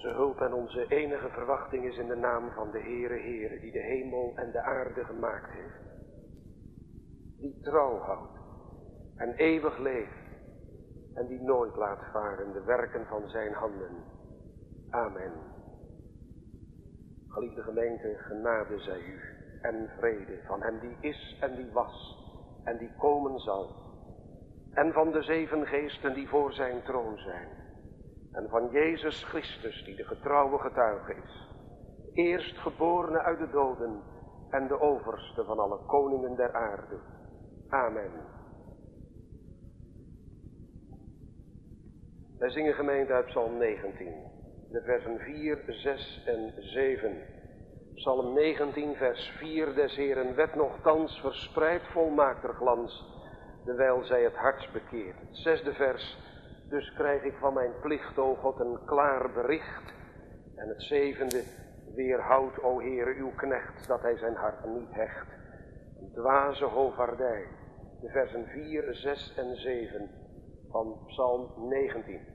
Onze hulp en onze enige verwachting is in de naam van de Heere, die de hemel en de aarde gemaakt heeft. Die trouw houdt en eeuwig leeft en die nooit laat varen de werken van zijn handen. Amen. Geliefde gemeente, genade zij u en vrede van hem die is en die was en die komen zal. En van de 7 geesten die voor zijn troon zijn. En van Jezus Christus die de getrouwe getuige is. Eerstgeborene uit de doden en de overste van alle koningen der aarde. Amen. Wij zingen gemeente uit Psalm 19, de versen 4, 6 en 7. Psalm 19, vers 4, des Heeren wet nochtans verspreidt volmaakter glans, dewijl zij het hart bekeert. Het 6e vers, dus krijg ik van mijn plicht, o God, een klaar bericht. En het 7e, weerhoud, o Heere, uw knecht, dat hij zijn hart niet hecht. Een dwaze hovaardij, de versen 4, 6 en 7 van Psalm 19.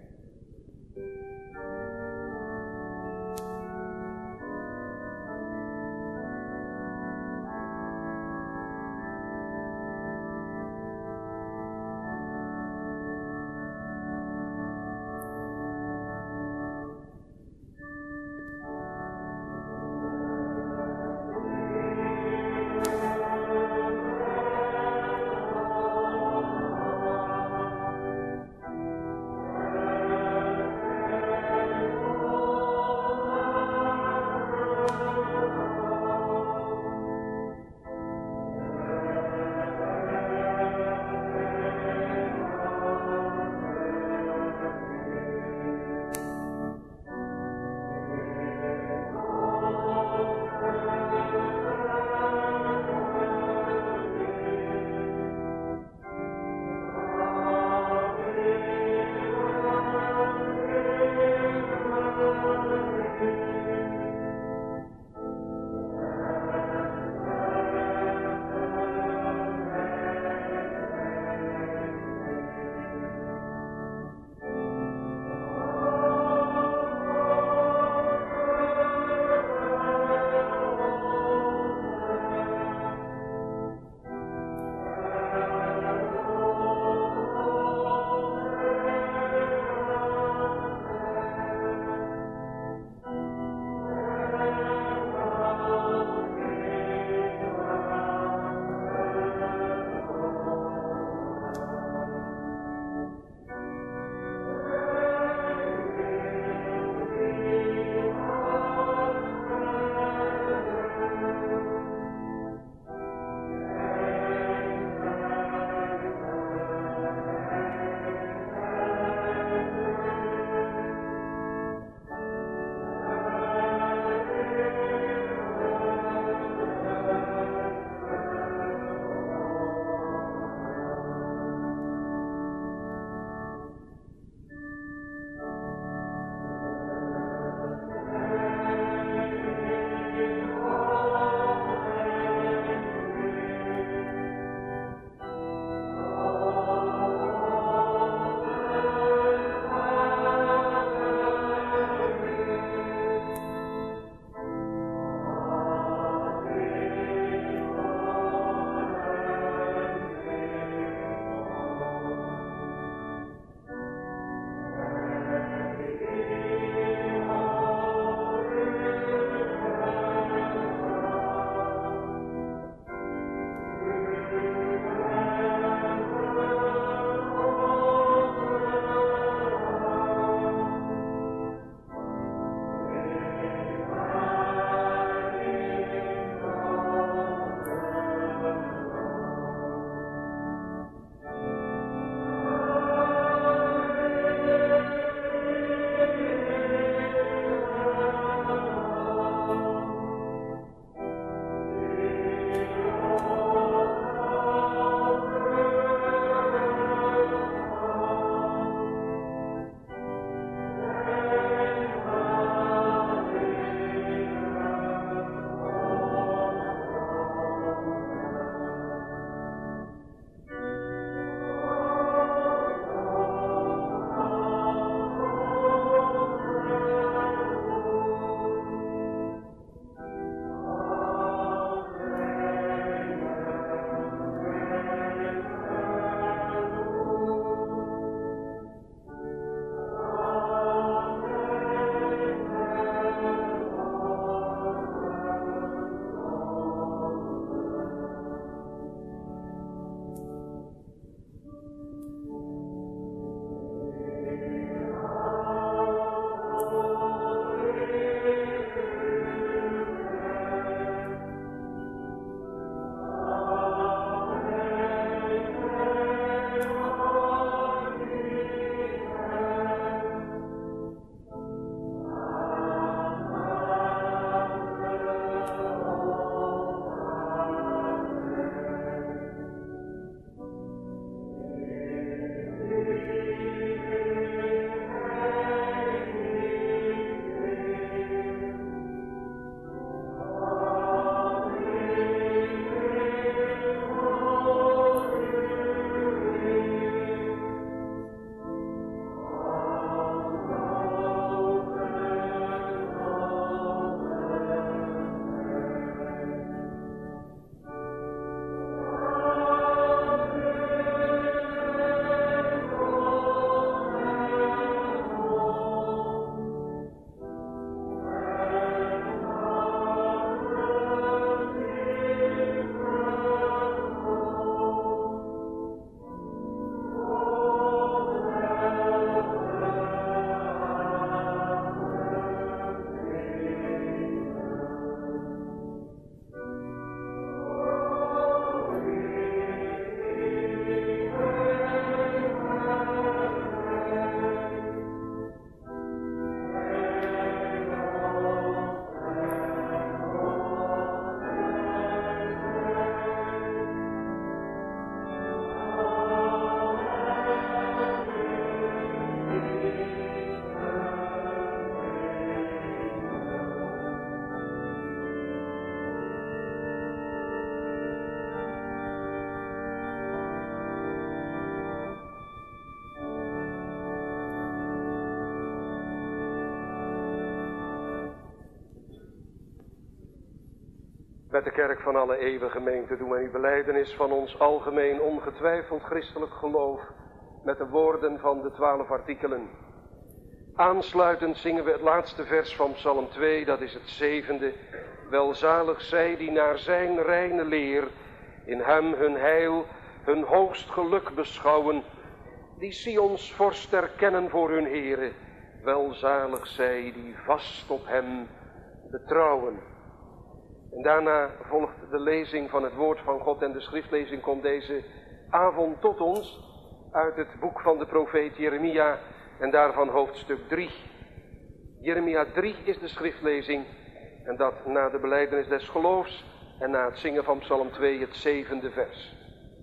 Met de kerk van alle eeuwen gemeente doen wij uw belijdenis van ons algemeen ongetwijfeld christelijk geloof met de woorden van de 12 artikelen. Aansluitend zingen we het laatste vers van Psalm 2, dat is het 7e. Welzalig zij die naar zijn reine leer in hem hun heil, hun hoogst geluk beschouwen, die Sions vorst erkennen voor hun Heere. Welzalig zij die vast op hem betrouwen. En daarna volgt de lezing van het woord van God en de schriftlezing komt deze avond tot ons uit het boek van de profeet Jeremia en daarvan hoofdstuk 3. Jeremia 3 is de schriftlezing en dat na de belijdenis des geloofs en na het zingen van Psalm 2 het 7e vers.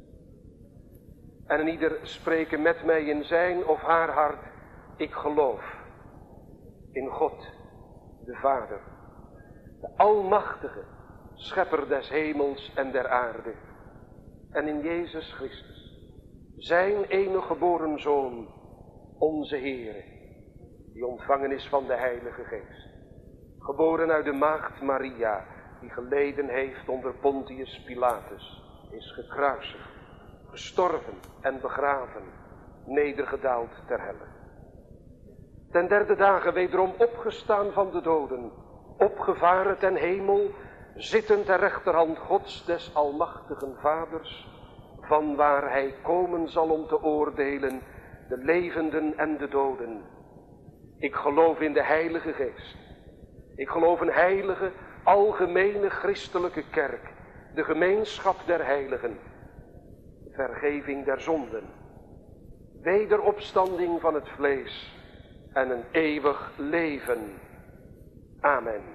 En ieder spreken met mij in zijn of haar hart, ik geloof in God, de Vader, de Almachtige, Schepper des hemels en der aarde, en in Jezus Christus, zijn enige geboren Zoon, onze Heere, die ontvangen is van de Heilige Geest, geboren uit de maagd Maria, die geleden heeft onder Pontius Pilatus, is gekruisigd, gestorven en begraven, nedergedaald ter helle. Ten derde dagen wederom opgestaan van de doden, opgevaren ten hemel, zittend ter rechterhand Gods des almachtigen Vaders, van waar hij komen zal om te oordelen de levenden en de doden. Ik geloof in de Heilige Geest. Ik geloof een heilige, algemene christelijke kerk, de gemeenschap der heiligen, vergeving der zonden, wederopstanding van het vlees en een eeuwig leven. Amen.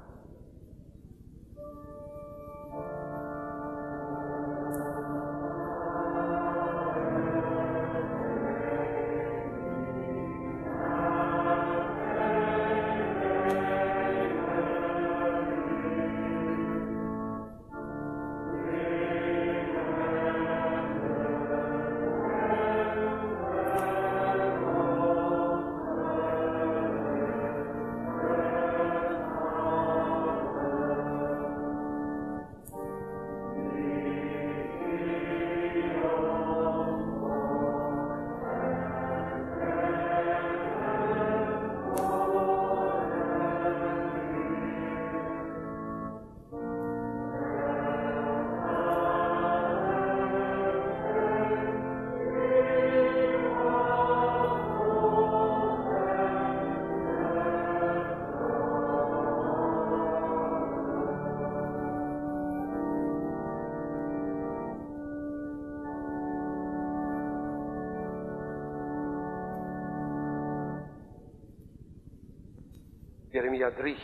Jeremia 3.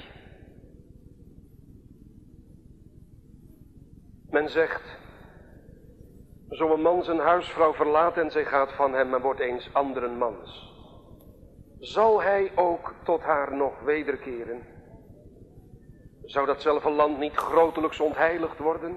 Men zegt, zo een man zijn huisvrouw verlaat en zij gaat van hem en wordt eens anderen mans. Zal hij ook tot haar nog wederkeren? Zou datzelfde land niet grotelijks ontheiligd worden?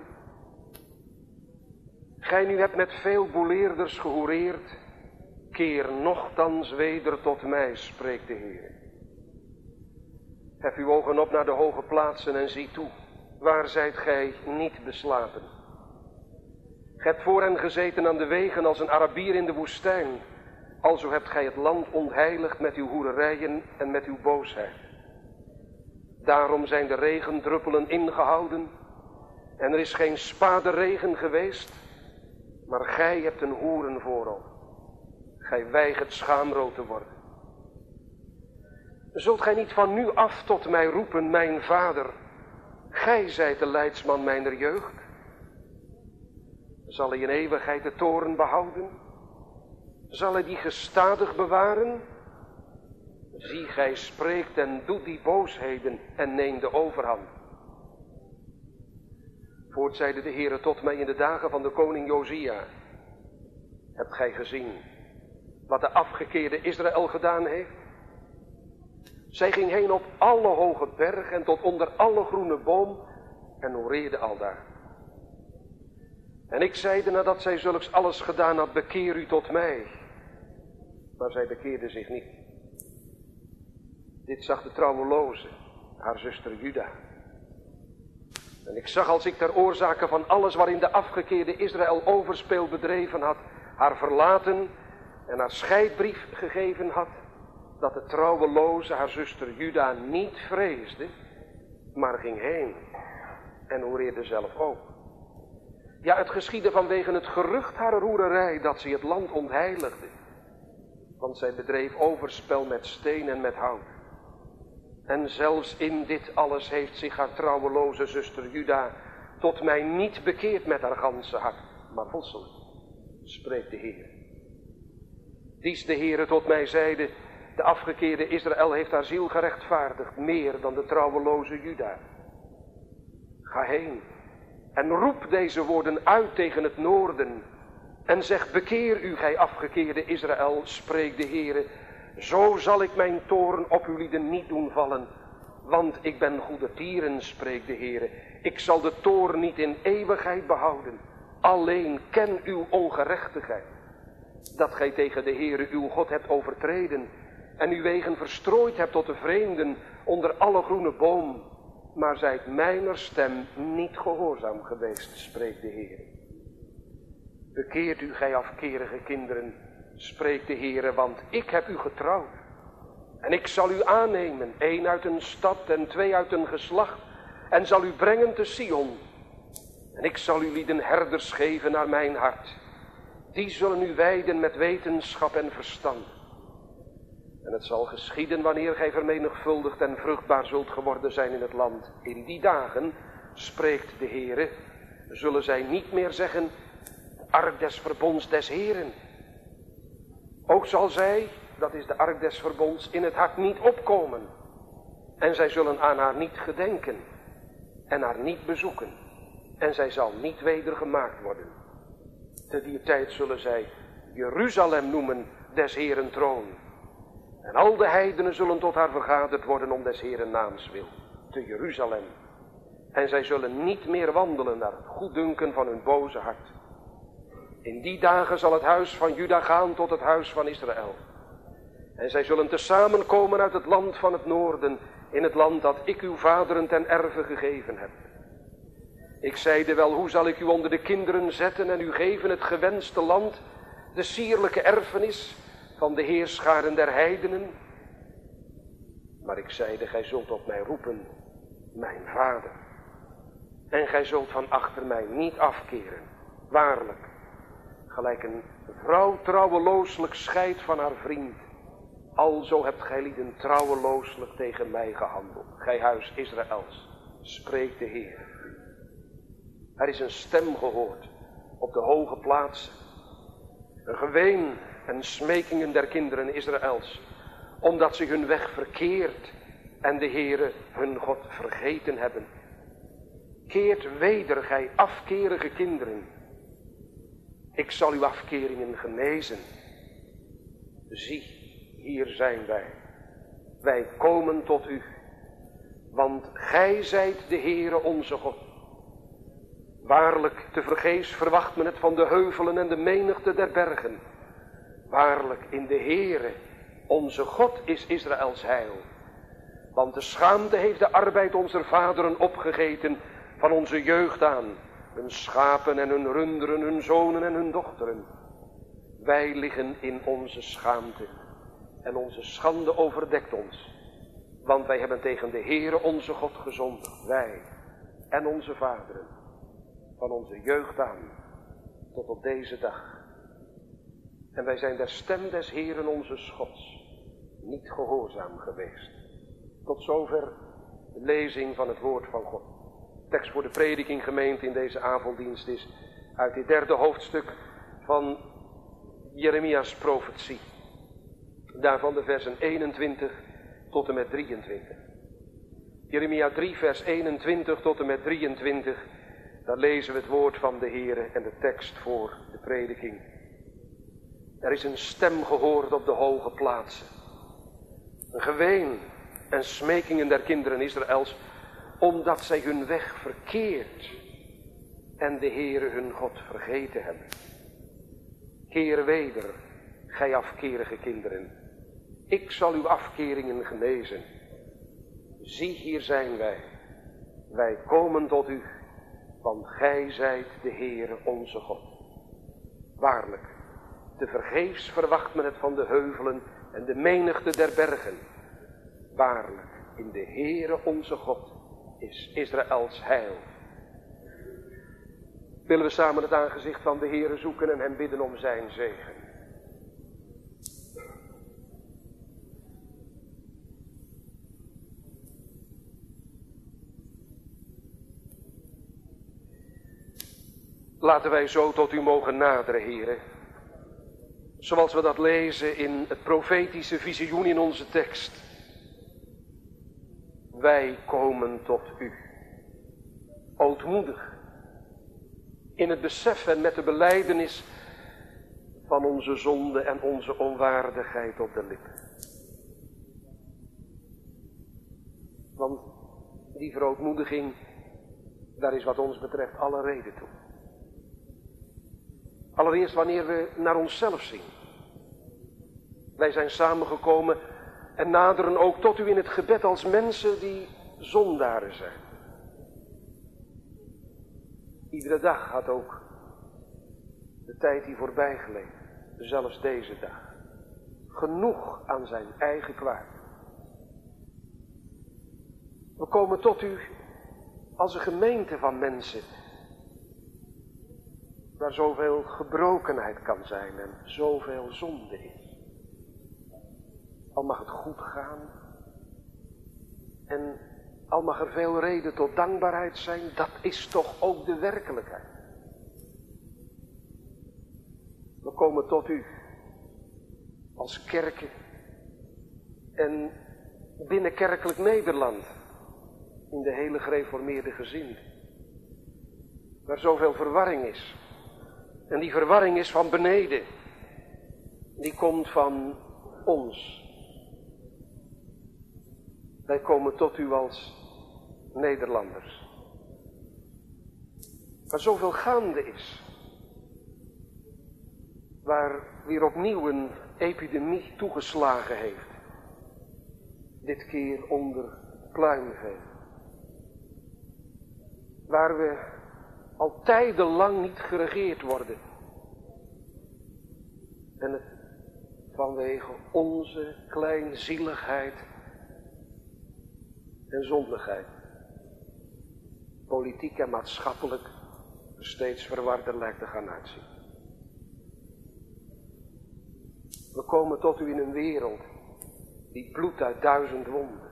Gij nu hebt met veel boeleerders gehoereerd, keer nochtans weder tot mij, spreekt de Heer. Hef uw ogen op naar de hoge plaatsen en zie toe, waar zijt gij niet beslapen? Gij hebt voor hen gezeten aan de wegen als een Arabier in de woestijn, alzo hebt gij het land ontheiligd met uw hoererijen en met uw boosheid. Daarom zijn de regendruppelen ingehouden en er is geen spaderegen geweest, maar gij hebt een hoeren voorop. Gij weigert schaamrood te worden. Zult gij niet van nu af tot mij roepen, mijn vader, gij zijt de leidsman mijner jeugd? Zal hij in eeuwigheid de toorn behouden? Zal hij die gestadig bewaren? Zie, gij spreekt en doet die boosheden en neem de overhand. Voort zeide de Heere tot mij in de dagen van de koning Josia. Hebt gij gezien wat de afgekeerde Israël gedaan heeft? Zij ging heen op alle hoge berg en tot onder alle groene boom en oreerde aldaar. En ik zeide nadat zij zulks alles gedaan had, bekeer u tot mij. Maar zij bekeerde zich niet. Dit zag de trouweloze, haar zuster Juda. En ik zag als ik ter oorzake van alles waarin de afgekeerde Israël overspel bedreven had, haar verlaten en haar scheidbrief gegeven had, dat de trouweloze haar zuster Juda niet vreesde, maar ging heen en hoereerde zelf ook. Ja, het geschiedde vanwege het gerucht haar roererij dat ze het land ontheiligde. Want zij bedreef overspel met steen en met hout. En zelfs in dit alles heeft zich haar trouweloze zuster Juda tot mij niet bekeerd met haar ganse hart, maar vosselijk, spreekt de Heer. Dies de Heere tot mij zeide, de afgekeerde Israël heeft haar ziel gerechtvaardigd, meer dan de trouweloze Juda. Ga heen en roep deze woorden uit tegen het noorden en zeg, bekeer u, gij afgekeerde Israël, spreekt de Heere, zo zal ik mijn toorn op uw lieden niet doen vallen, want ik ben goedertieren, spreekt de Heere. Ik zal de toorn niet in eeuwigheid behouden, alleen ken uw ongerechtigheid, dat gij tegen de Heere uw God hebt overtreden en uw wegen verstrooid hebt tot de vreemden onder alle groene boom, maar zijt mijner stem niet gehoorzaam geweest, spreekt de Heere. Bekeert u, gij afkerige kinderen, spreekt de Heere, want ik heb u getrouwd. En ik zal u aannemen, 1 uit een stad en 2 uit een geslacht, en zal u brengen te Sion. En ik zal u lieden herders geven naar mijn hart. Die zullen u wijden met wetenschap en verstand. En het zal geschieden wanneer gij vermenigvuldigd en vruchtbaar zult geworden zijn in het land. In die dagen, spreekt de Heere, zullen zij niet meer zeggen, de ark des verbonds des Heeren. Ook zal zij, dat is de ark des verbonds, in het hart niet opkomen. En zij zullen aan haar niet gedenken en haar niet bezoeken. En zij zal niet weder gemaakt worden. Te die tijd zullen zij Jeruzalem noemen, des Heeren troon. En al de heidenen zullen tot haar vergaderd worden om des Heeren naams wil, te Jeruzalem. En zij zullen niet meer wandelen naar het goeddunken van hun boze hart. In die dagen zal het huis van Juda gaan tot het huis van Israël. En zij zullen tezamen komen uit het land van het noorden, in het land dat ik uw vaderen ten erve gegeven heb. Ik zeide wel, hoe zal ik u onder de kinderen zetten en u geven het gewenste land, de sierlijke erfenis van de heerscharen der heidenen? Maar ik zeide, gij zult op mij roepen, mijn vader. En gij zult van achter mij niet afkeren. Waarlijk, gelijk een vrouw trouwelooselijk scheidt van haar vriend, alzo hebt gij lieden trouwelooselijk tegen mij gehandeld. Gij huis Israëls, spreekt de Heer. Er is een stem gehoord op de hoge plaatsen. Een geween en smekingen der kinderen Israëls, omdat ze hun weg verkeerd en de Heere hun God vergeten hebben. Keert weder, gij afkerige kinderen. Ik zal uw afkeringen genezen. Zie, hier zijn wij. Wij komen tot u, want gij zijt de Heere onze God. Waarlijk, tevergeefs verwacht men het van de heuvelen en de menigte der bergen. Waarlijk, in de Heere, onze God is Israëls heil. Want de schaamte heeft de arbeid onze vaderen opgegeten van onze jeugd aan. Hun schapen en hun runderen, hun zonen en hun dochteren. Wij liggen in onze schaamte en onze schande overdekt ons. Want wij hebben tegen de Heere onze God gezondigd, wij en onze vaderen. Van onze jeugd aan tot op deze dag. En wij zijn der stem des Heeren onze Gods niet gehoorzaam geweest. Tot zover de lezing van het woord van God. De tekst voor de prediking gemeente in deze avonddienst is uit dit 3e hoofdstuk van Jeremia's profetie. Daarvan de versen 21 tot en met 23. Jeremia 3 vers 21 tot en met 23. Daar lezen we het woord van de Heere en de tekst voor de prediking. Er is een stem gehoord op de hoge plaatsen. Een geween en smekingen der kinderen Israëls, omdat zij hun weg verkeerd en de Heere hun God vergeten hebben. Keer weder, gij afkerige kinderen. Ik zal uw afkeringen genezen. Zie, hier zijn wij. Wij komen tot u, want gij zijt de Heere onze God. Waarlijk, tevergeefs verwacht men het van de heuvelen en de menigte der bergen. Waarlijk, in de Heere onze God is Israëls heil. Willen we samen het aangezicht van de Heere zoeken en hem bidden om zijn zegen. Laten wij zo tot u mogen naderen, Heere. Zoals we dat lezen in het profetische visioen in onze tekst. Wij komen tot u. Ootmoedig. In het besef en met de belijdenis van onze zonde en onze onwaardigheid op de lippen. Want die verootmoediging, daar is wat ons betreft alle reden toe. Allereerst wanneer we naar onszelf zien. Wij zijn samengekomen en naderen ook tot u in het gebed als mensen die zondaren zijn. Iedere dag had ook de tijd die voorbij gleed, zelfs deze dag, genoeg aan zijn eigen kwaad. We komen tot u als een gemeente van mensen, waar zoveel gebrokenheid kan zijn en zoveel zonde is. Al mag het goed gaan en al mag er veel reden tot dankbaarheid zijn, dat is toch ook de werkelijkheid. We komen tot u als kerken en binnen kerkelijk Nederland, in de hele gereformeerde gezin, waar zoveel verwarring is. En die verwarring is van beneden. Die komt van ons. Wij komen tot u als Nederlanders. Waar zoveel gaande is. Waar weer opnieuw een epidemie toegeslagen heeft. Dit keer onder pluimvee. Waar we al tijdenlang niet geregeerd worden. En het vanwege onze kleinzieligheid en zondigheid, politiek en maatschappelijk, steeds verwarder lijkt te gaan uitzien. We komen tot u in een wereld die bloedt uit 1000 wonden.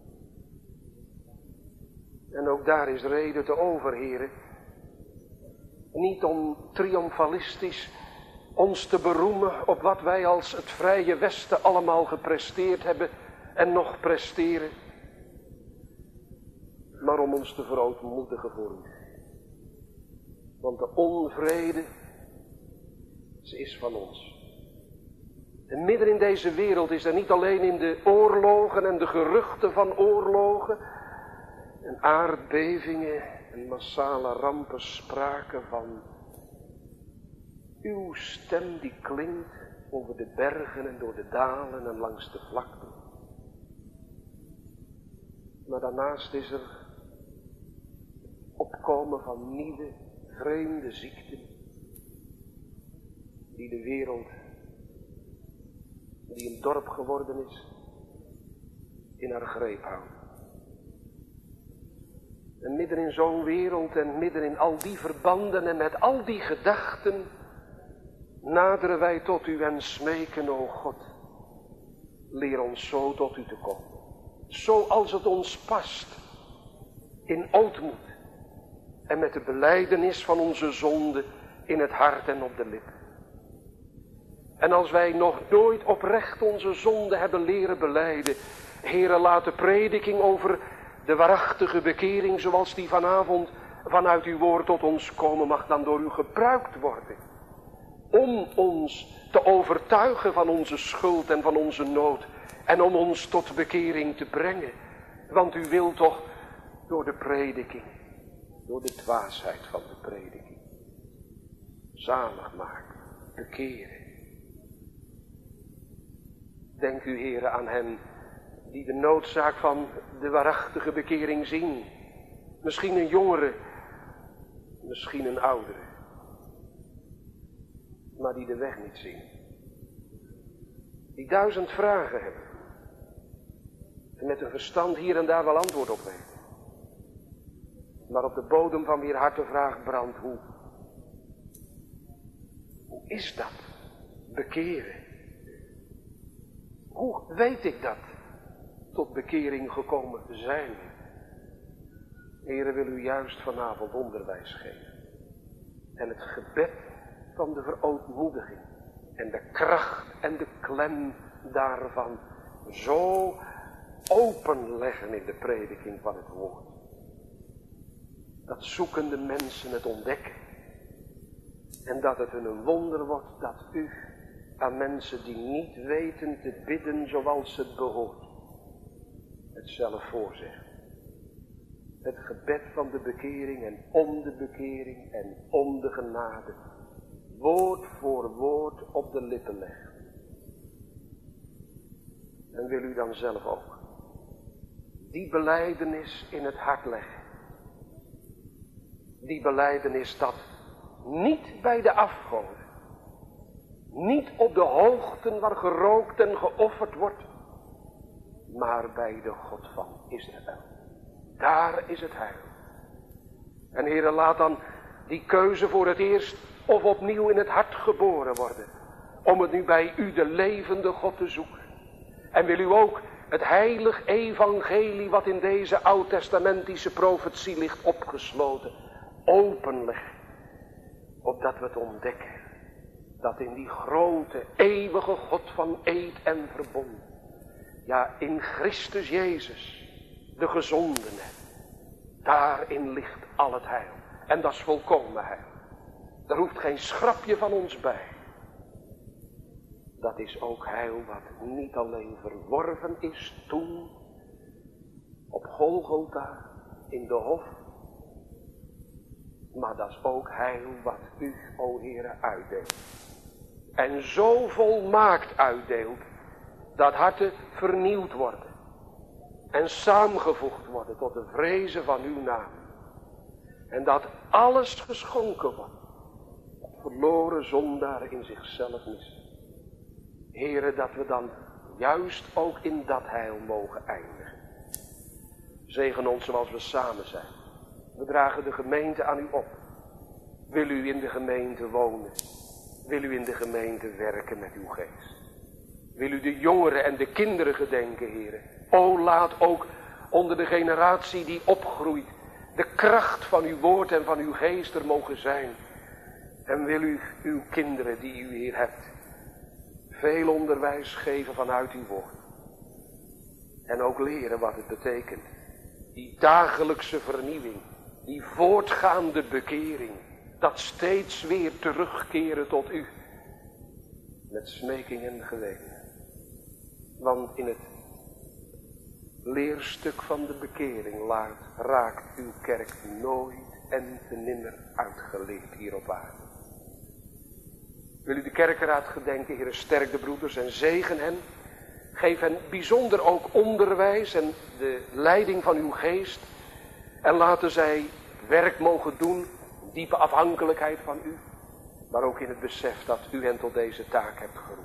En ook daar is reden te overheren. Niet om triomfalistisch ons te beroemen op wat wij als het vrije Westen allemaal gepresteerd hebben en nog presteren. Maar om ons te verootmoedigen voor u. Want de onvrede, ze is van ons. En midden in deze wereld is er niet alleen in de oorlogen en de geruchten van oorlogen en aardbevingen en massale rampen sprake van uw stem die klinkt over de bergen en door de dalen en langs de vlakten. Maar daarnaast is er opkomen van nieuwe, vreemde ziekten die de wereld, die een dorp geworden is, in haar greep houden. En midden in zo'n wereld en midden in al die verbanden en met al die gedachten naderen wij tot u en smeken, o God, leer ons zo tot u te komen. Zoals het ons past, in ootmoed en met de belijdenis van onze zonde in het hart en op de lippen. En als wij nog nooit oprecht onze zonde hebben leren belijden, Heere, laat de prediking over de waarachtige bekering zoals die vanavond vanuit uw woord tot ons komen mag, dan door u gebruikt worden. Om ons te overtuigen van onze schuld en van onze nood. En om ons tot bekering te brengen. Want u wilt toch door de prediking, door de dwaasheid van de prediking, zalig maken, bekeren. Denk u, Heere, aan hen die de noodzaak van de waarachtige bekering zien. Misschien een jongere, misschien een oudere. Maar die de weg niet zien. Die 1000 vragen hebben. En met hun verstand hier en daar wel antwoord op weten. Maar op de bodem van wier hart de vraag brandt, hoe is dat? Bekeren. Hoe weet ik dat? Tot bekering gekomen zijn. Heere, wil u juist vanavond onderwijs geven. En het gebed van de verootmoediging. En de kracht en de klem daarvan zo openleggen in de prediking van het woord. Dat zoekende mensen het ontdekken. En dat het hun een wonder wordt dat u aan mensen die niet weten te bidden zoals het behoort, het zelf voorzegt. Het gebed van de bekering en om de bekering en om de genade, woord voor woord op de lippen legt. En wil u dan zelf ook die belijdenis in het hart leggen. Die belijdenis dat niet bij de afgoden, niet op de hoogten waar gerookt en geofferd wordt, maar bij de God van Israël. Daar is het heil. En Heere, laat dan die keuze voor het eerst of opnieuw in het hart geboren worden, om het nu bij u de levende God te zoeken. En wil u ook het heilig evangelie wat in deze oud-testamentische profetie ligt opgesloten, openleggen, opdat we het ontdekken, dat in die grote, eeuwige God van eed en verbond, ja, in Christus Jezus, de gezondene, daarin ligt al het heil. En dat is volkomen heil. Er hoeft geen schrapje van ons bij. Dat is ook heil wat niet alleen verworven is toen, op Golgotha, in de hof, maar dat is ook heil wat u, o Heere, uitdeelt. En zo volmaakt uitdeelt, dat harten vernieuwd worden. En samengevoegd worden tot de vrezen van uw naam. En dat alles geschonken wordt. Verloren zondaar in zichzelf missen. Heere, dat we dan juist ook in dat heil mogen eindigen. Zegen ons zoals we samen zijn. We dragen de gemeente aan u op. Wil u in de gemeente wonen? Wil u in de gemeente werken met uw geest? Wil u de jongeren en de kinderen gedenken, Heere? O, laat ook onder de generatie die opgroeit de kracht van uw woord en van uw geest er mogen zijn. En wil u uw kinderen die u hier hebt, veel onderwijs geven vanuit uw woord. En ook leren wat het betekent. Die dagelijkse vernieuwing, die voortgaande bekering, dat steeds weer terugkeren tot u. Met smeking en geweten. Want in het leerstuk van de bekering raakt uw kerk nooit en te nimmer uitgeleerd hier op aarde. Wil u de kerkenraad gedenken, Heere, sterk de broeders en zegen hen. Geef hen bijzonder ook onderwijs en de leiding van uw geest. En laten zij werk mogen doen, diepe afhankelijkheid van u. Maar ook in het besef dat u hen tot deze taak hebt geroepen.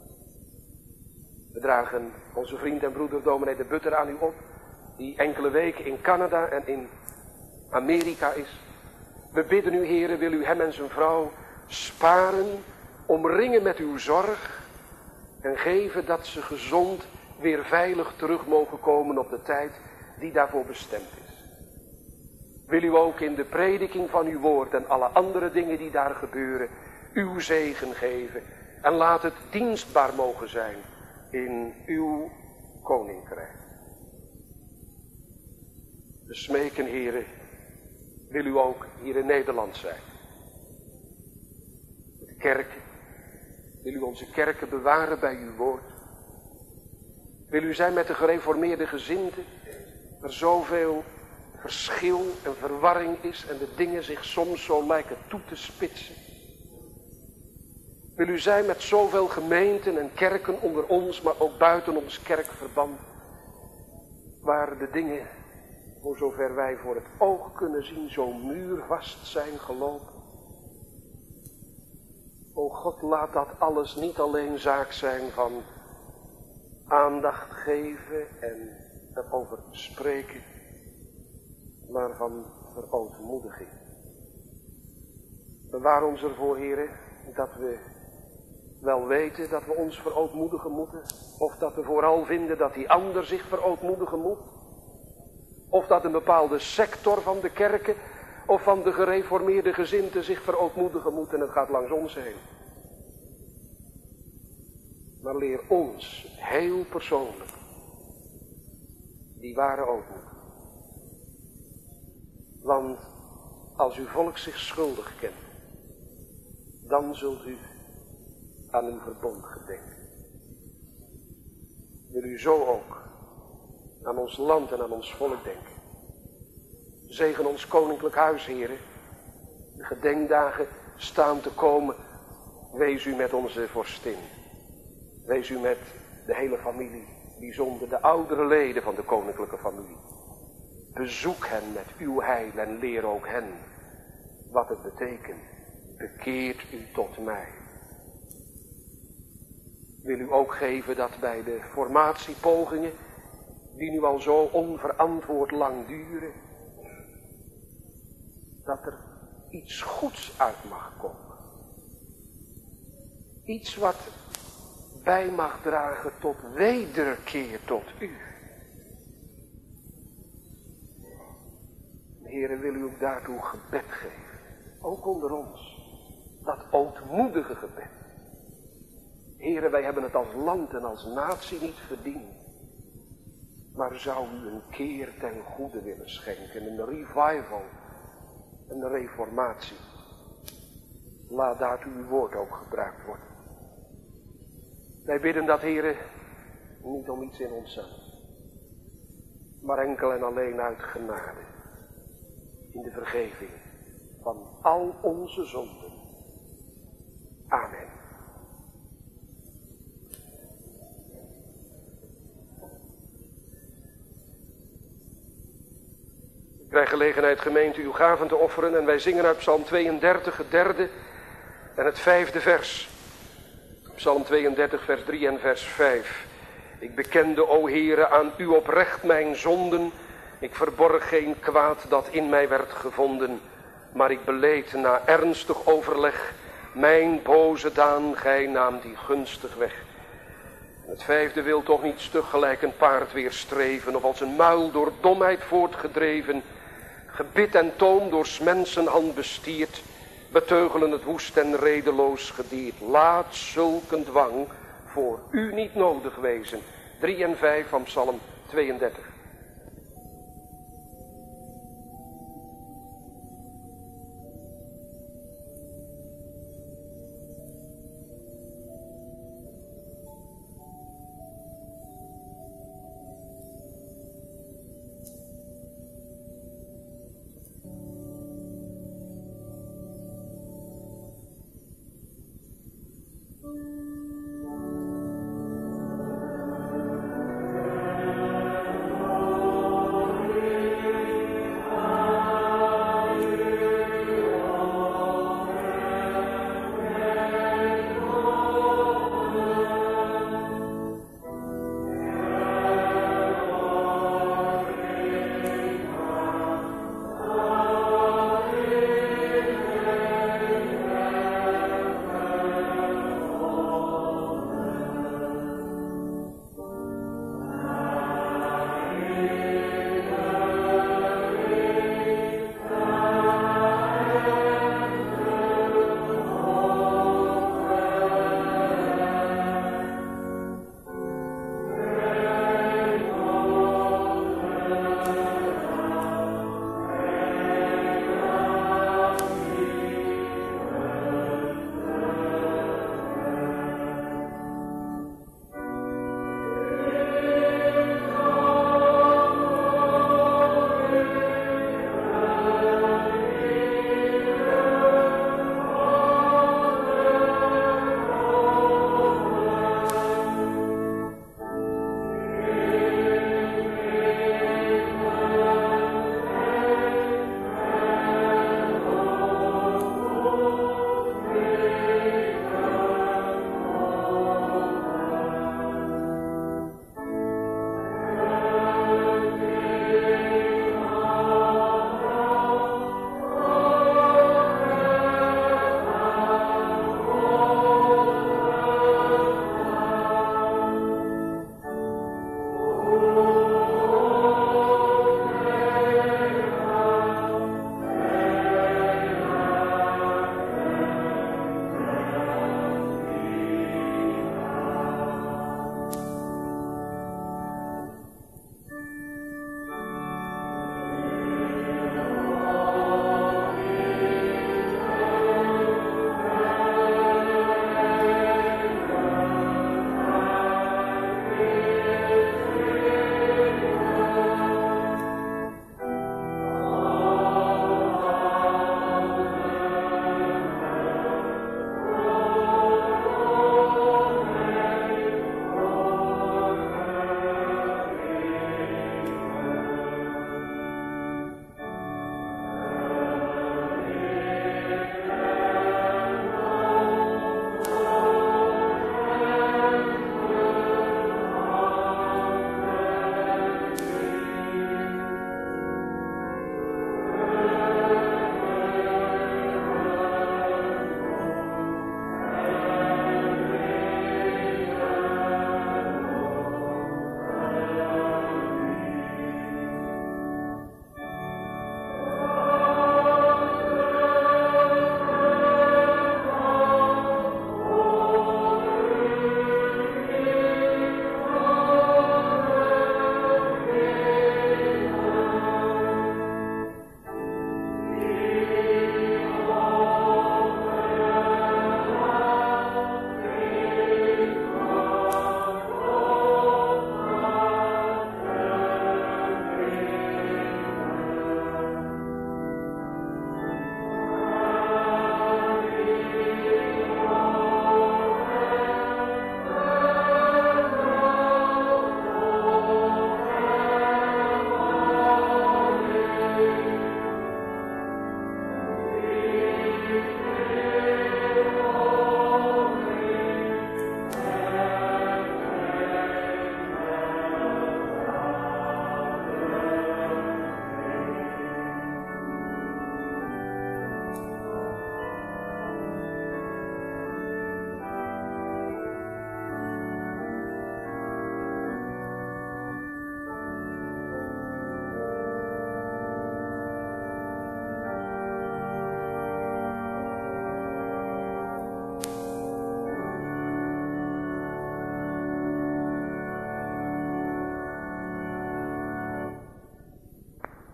We dragen onze vriend en broeder dominee de Butter aan u op. Die enkele weken in Canada en in Amerika is. We bidden u, Heere, wil u hem en zijn vrouw sparen, omringen met uw zorg. En geven dat ze gezond weer veilig terug mogen komen op de tijd die daarvoor bestemd is. Wil u ook in de prediking van uw woord en alle andere dingen die daar gebeuren, uw zegen geven. En laat het dienstbaar mogen zijn in uw koninkrijk. We smeken, Heere, wil u ook hier in Nederland zijn. De kerken. Wil u onze kerken bewaren bij uw woord. Wil u zijn met de gereformeerde gezinten. Er zoveel verschil en verwarring is en de dingen zich soms zo lijken toe te spitsen. Wil u zijn met zoveel gemeenten en kerken onder ons, maar ook buiten ons kerkverband. Waar de dingen voor zover wij voor het oog kunnen zien, zo muurvast zijn gelopen. O God, laat dat alles niet alleen zaak zijn van aandacht geven en erover spreken, maar van verootmoediging. Bewaar ons ervoor, Heere, dat we wel weten dat we ons verootmoedigen moeten, of dat we vooral vinden dat die ander zich verootmoedigen moet, of dat een bepaalde sector van de kerken of van de gereformeerde gezinten zich verootmoedigen moet en het gaat langs ons heen. Maar leer ons heel persoonlijk die ware ootmoed. Want als uw volk zich schuldig kent, dan zult u aan uw verbond gedenken. Wil u zo ook aan ons land en aan ons volk denken. Zegen ons koninklijk huis, heren. De gedenkdagen staan te komen. Wees u met onze vorstin. Wees u met de hele familie, bijzonder de oudere leden van de koninklijke familie. Bezoek hen met uw heil en leer ook hen wat het betekent. Bekeert u tot mij. Wil u ook geven dat bij de formatiepogingen, die nu al zo onverantwoord lang duren, dat er iets goeds uit mag komen. Iets wat bij mag dragen tot wederkeer tot u. Heere, wil u ook daartoe gebed geven. Ook onder ons. Dat ootmoedige gebed. Heere, wij hebben het als land en als natie niet verdiend. Maar zou u een keer ten goede willen schenken. Een revival. Een reformatie. Laat daartoe uw woord ook gebruikt worden. Wij bidden dat, Heere, niet om iets in onszelf. Maar enkel en alleen uit genade. In de vergeving van al onze zonden. Amen. Ik krijg gelegenheid, gemeente, uw gaven te offeren en wij zingen uit Psalm 32, het derde en het vijfde vers. Psalm 32, vers 3 en vers 5. Ik bekende, o Heere, aan u oprecht mijn zonden. Ik verborg geen kwaad dat in mij werd gevonden. Maar ik beleed na ernstig overleg mijn boze daan, gij naamt die gunstig weg. Het vijfde wil toch niet stug gelijk een paard weerstreven, of als een muil door domheid voortgedreven, gebit en toom door 's mensen hand bestierd, beteugelen het woest en redeloos gedierd. Laat zulke dwang voor u niet nodig wezen. 3 en 5 van Psalm 32.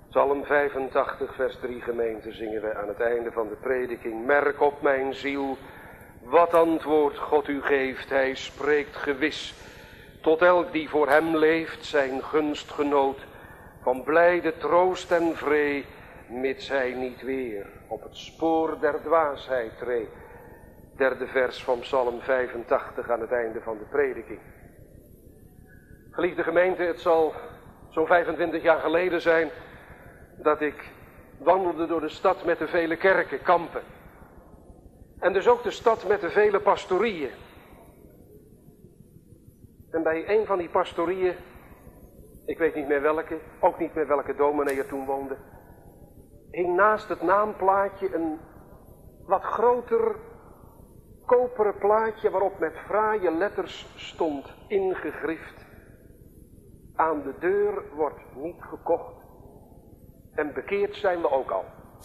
Psalm 85, vers 3, gemeente, zingen wij aan het einde van de prediking. Merk op mijn ziel, wat antwoord God u geeft. Hij spreekt gewis tot elk die voor hem leeft, zijn gunstgenoot. Van blijde troost en vree, mits hij niet weer op het spoor der dwaasheid treedt. Derde vers van Psalm 85 aan het einde van de prediking. Geliefde gemeente, het zal zo'n 25 jaar geleden zijn dat ik wandelde door de stad met de vele kerken, kampen. En dus ook de stad met de vele pastorieën. En bij een van die pastorieën, ik weet niet meer welke, ook niet meer welke dominee er toen woonde, hing naast het naamplaatje een wat groter koperen plaatje waarop met fraaie letters stond ingegrift: aan de deur wordt niet gekocht en bekeerd zijn we ook al.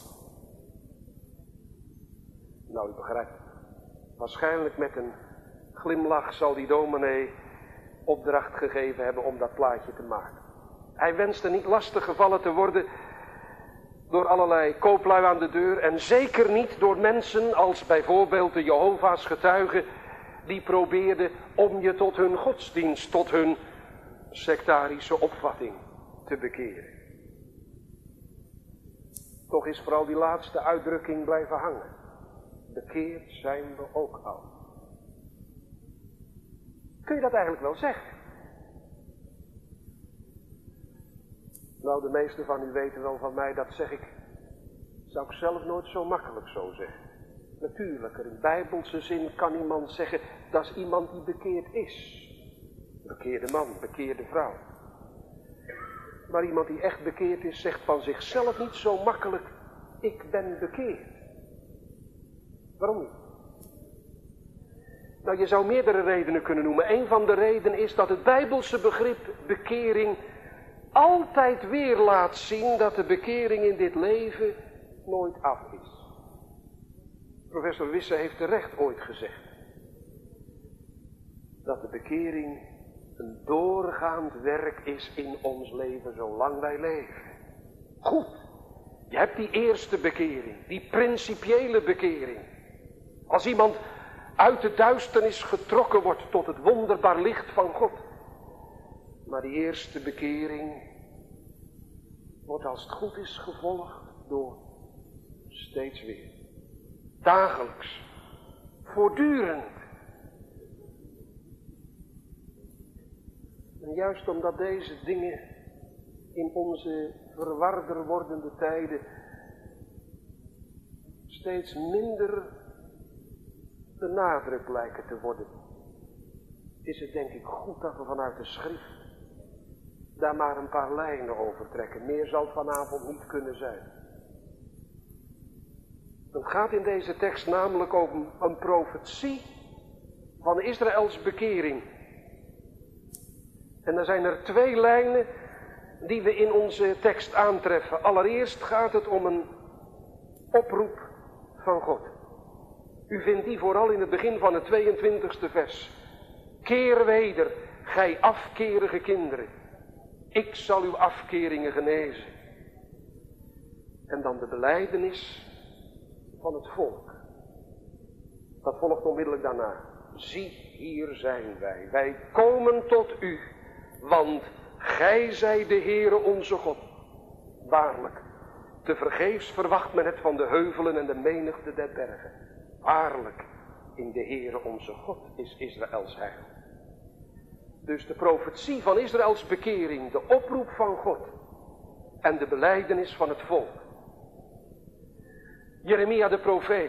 Nou, u begrijpt het. Waarschijnlijk met een glimlach zal die dominee opdracht gegeven hebben om dat plaatje te maken. Hij wenste niet lastig gevallen te worden door allerlei kooplui aan de deur en zeker niet door mensen als bijvoorbeeld de Jehovah's getuigen die probeerden om je tot hun godsdienst, tot hun sectarische opvatting te bekeren. Toch is vooral die laatste uitdrukking blijven hangen. Bekeerd zijn we ook al. Kun je dat eigenlijk wel zeggen? Nou, de meesten van u weten wel van mij, dat zou ik zelf nooit zo makkelijk zo zeggen. Natuurlijk, in bijbelse zin kan iemand zeggen, dat is iemand die bekeerd is. Bekeerde man, bekeerde vrouw. Maar iemand die echt bekeerd is, zegt van zichzelf niet zo makkelijk, ik ben bekeerd. Waarom niet? Nou, je zou meerdere redenen kunnen noemen. Een van de redenen is dat het bijbelse begrip bekering altijd weer laat zien dat de bekering in dit leven nooit af is. Professor Wisse heeft terecht ooit gezegd dat de bekering een doorgaand werk is in ons leven zolang wij leven. Goed, je hebt die eerste bekering, die principiële bekering. Als iemand uit de duisternis getrokken wordt tot het wonderbaar licht van God. Maar die eerste bekering wordt als het goed is gevolgd door steeds weer. Dagelijks. Voortdurend. En juist omdat deze dingen in onze verwarder wordende tijden steeds minder benadrukt lijken te worden, is het denk ik goed dat we vanuit de schrift daar maar een paar lijnen over trekken. Meer zal het vanavond niet kunnen zijn. Het gaat in deze tekst namelijk over een profetie van Israëls bekering. En er zijn er 2 lijnen die we in onze tekst aantreffen. Allereerst gaat het om een oproep van God. U vindt die vooral in het begin van het 22e vers. Keer weder, gij afkerige kinderen. Ik zal uw afkeringen genezen. En dan de belijdenis van het volk. Dat volgt onmiddellijk daarna. Zie, hier zijn wij. Wij komen tot u, want gij zijt de Heere onze God. Waarlijk, tevergeefs verwacht men het van de heuvelen en de menigte der bergen. Waarlijk, in de Heere onze God is Israëls heil. Dus de profetie van Israëls bekering, de oproep van God en de belijdenis van het volk. Jeremia de profeet.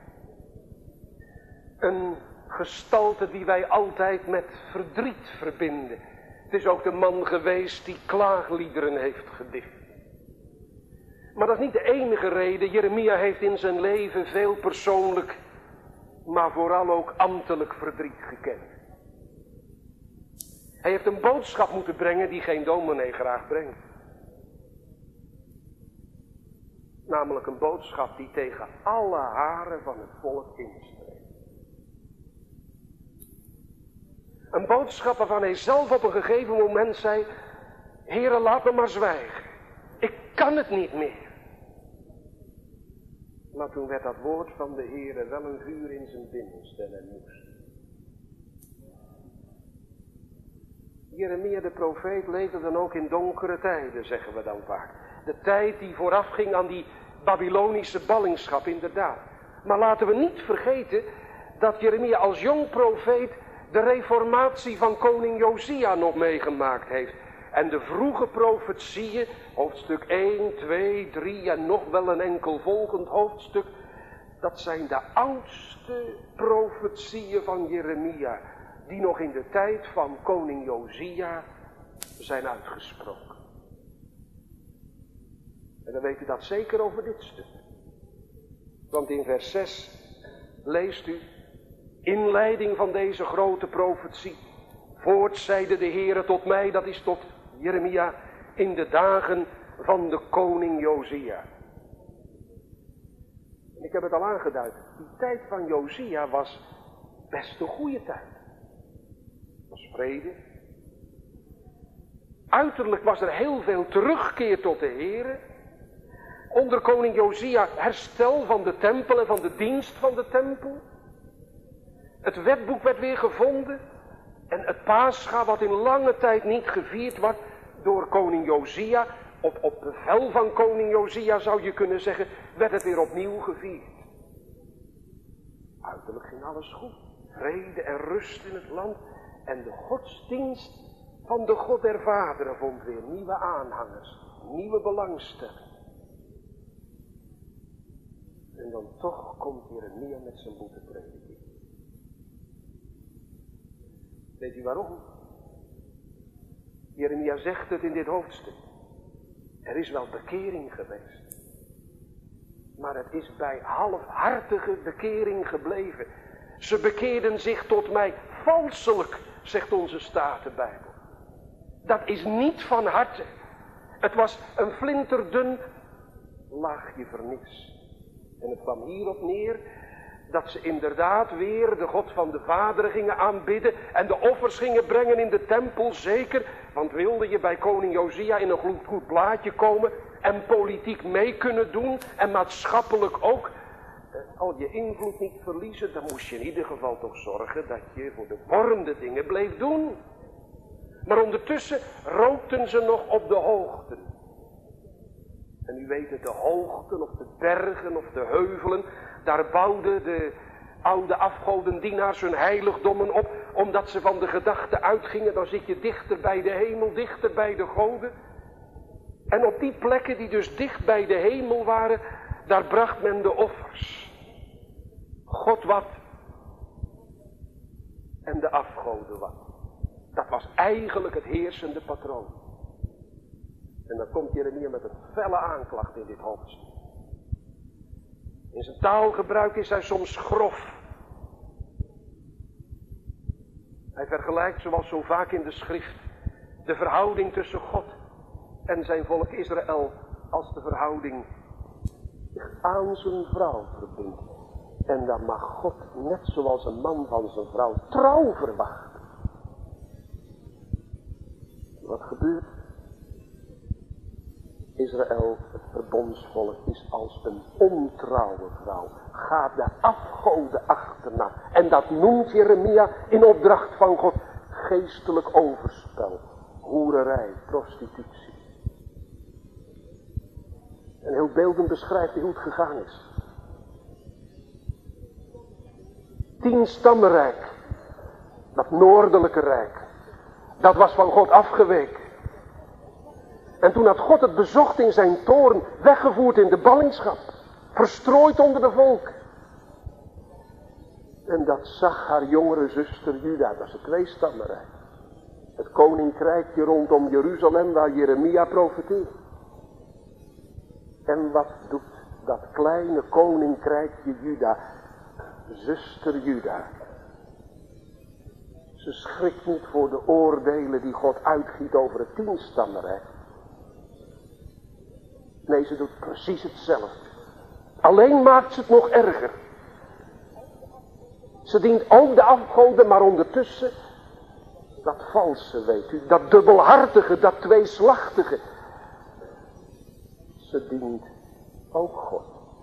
Een gestalte die wij altijd met verdriet verbinden. Het is ook de man geweest die klaagliederen heeft gedicht. Maar dat is niet de enige reden. Jeremia heeft in zijn leven veel persoonlijk, maar vooral ook ambtelijk verdriet gekend. Hij heeft een boodschap moeten brengen die geen dominee graag brengt. Namelijk een boodschap die tegen alle haren van het volk instreeft. Een boodschap waarvan hij zelf op een gegeven moment zei: Heere, laat me maar zwijgen. Ik kan het niet meer. Maar toen werd dat woord van de Heere wel een vuur in zijn binnenste en hij moest. Jeremia de profeet leefde dan ook in donkere tijden, zeggen we dan vaak. De tijd die voorafging aan die Babylonische ballingschap, inderdaad. Maar laten we niet vergeten dat Jeremia als jong profeet de reformatie van koning Josia nog meegemaakt heeft. En de vroege profetieën, hoofdstuk 1, 2, 3 en nog wel een enkel volgend hoofdstuk. Dat zijn de oudste profetieën van Jeremia, die nog in de tijd van koning Josia zijn uitgesproken. En dan weet u dat zeker over dit stuk. Want in vers 6 leest u, inleiding van deze grote profetie. Voorts zeide de Heere tot mij, dat is tot Jeremia, in de dagen van de koning Josia. Ik heb het al aangeduid, die tijd van Josia was best een goede tijd. Het was vrede. Uiterlijk was er heel veel terugkeer tot de Heere. Onder koning Josia herstel van de tempel en van de dienst van de tempel. Het wetboek werd weer gevonden. En het Pascha, wat in lange tijd niet gevierd was door koning Josia, op bevel van koning Josia zou je kunnen zeggen, werd het weer opnieuw gevierd. Uiterlijk ging alles goed. Vrede en rust in het land. En de godsdienst van de God der vaderen vond weer nieuwe aanhangers, nieuwe belangstelling. En dan toch komt Jeremia met zijn boeteprediking. Weet u waarom? Jeremia zegt het in dit hoofdstuk. Er is wel bekering geweest. Maar het is bij halfhartige bekering gebleven. Ze bekeerden zich tot mij valselijk, zegt onze Statenbijbel. Dat is niet van harte. Het was een flinterdun laagje vernis. En het kwam hierop neer dat ze inderdaad weer de God van de vaderen gingen aanbidden en de offers gingen brengen in de tempel, zeker. Want wilde je bij koning Josia in een goed blaadje komen en politiek mee kunnen doen en maatschappelijk ook al je invloed niet verliezen, dan moest je in ieder geval toch zorgen dat je voor de vorm de dingen bleef doen. Maar ondertussen rookten ze nog op de hoogten. En u weet het, de hoogten of de bergen of de heuvelen, daar bouwden de oude afgodendienaars hun heiligdommen op, omdat ze van de gedachte uitgingen, dan zit je dichter bij de hemel, dichter bij de goden. En op die plekken die dus dicht bij de hemel waren, daar bracht men de offers. God wat en de afgoden wat. Dat was eigenlijk het heersende patroon. En dan komt Jeremia met een felle aanklacht in dit hoofdstuk. In zijn taalgebruik is hij soms grof. Hij vergelijkt, zoals zo vaak in de schrift, de verhouding tussen God en zijn volk Israël als de verhouding zich aan zijn vrouw verbindt. En dan mag God, net zoals een man van zijn vrouw, trouw verwachten. Wat gebeurt? Israël, het verbondsvolk, is als een ontrouwe vrouw. Gaat de afgoden achterna. En dat noemt Jeremia in opdracht van God geestelijk overspel, hoererij, prostitutie. En heel beeldend beschrijft hij hoe het gegaan is. 10 stammenrijk, dat noordelijke rijk, dat was van God afgeweken. En toen had God het bezocht in zijn toorn, weggevoerd in de ballingschap, verstrooid onder de volk. En dat zag haar jongere zuster Juda, dat is het 2-stammenrijk. Het koninkrijkje rondom Jeruzalem waar Jeremia profeteert. En wat doet dat kleine koninkrijkje Juda, zuster Juda? Ze schrikt niet voor de oordelen die God uitgiet over het 10-stammenrijk. Nee, ze doet precies hetzelfde. Alleen maakt ze het nog erger. Ze dient ook de afgoden, maar ondertussen dat valse, weet u, dat dubbelhartige, dat tweeslachtige. Ze dient ook God.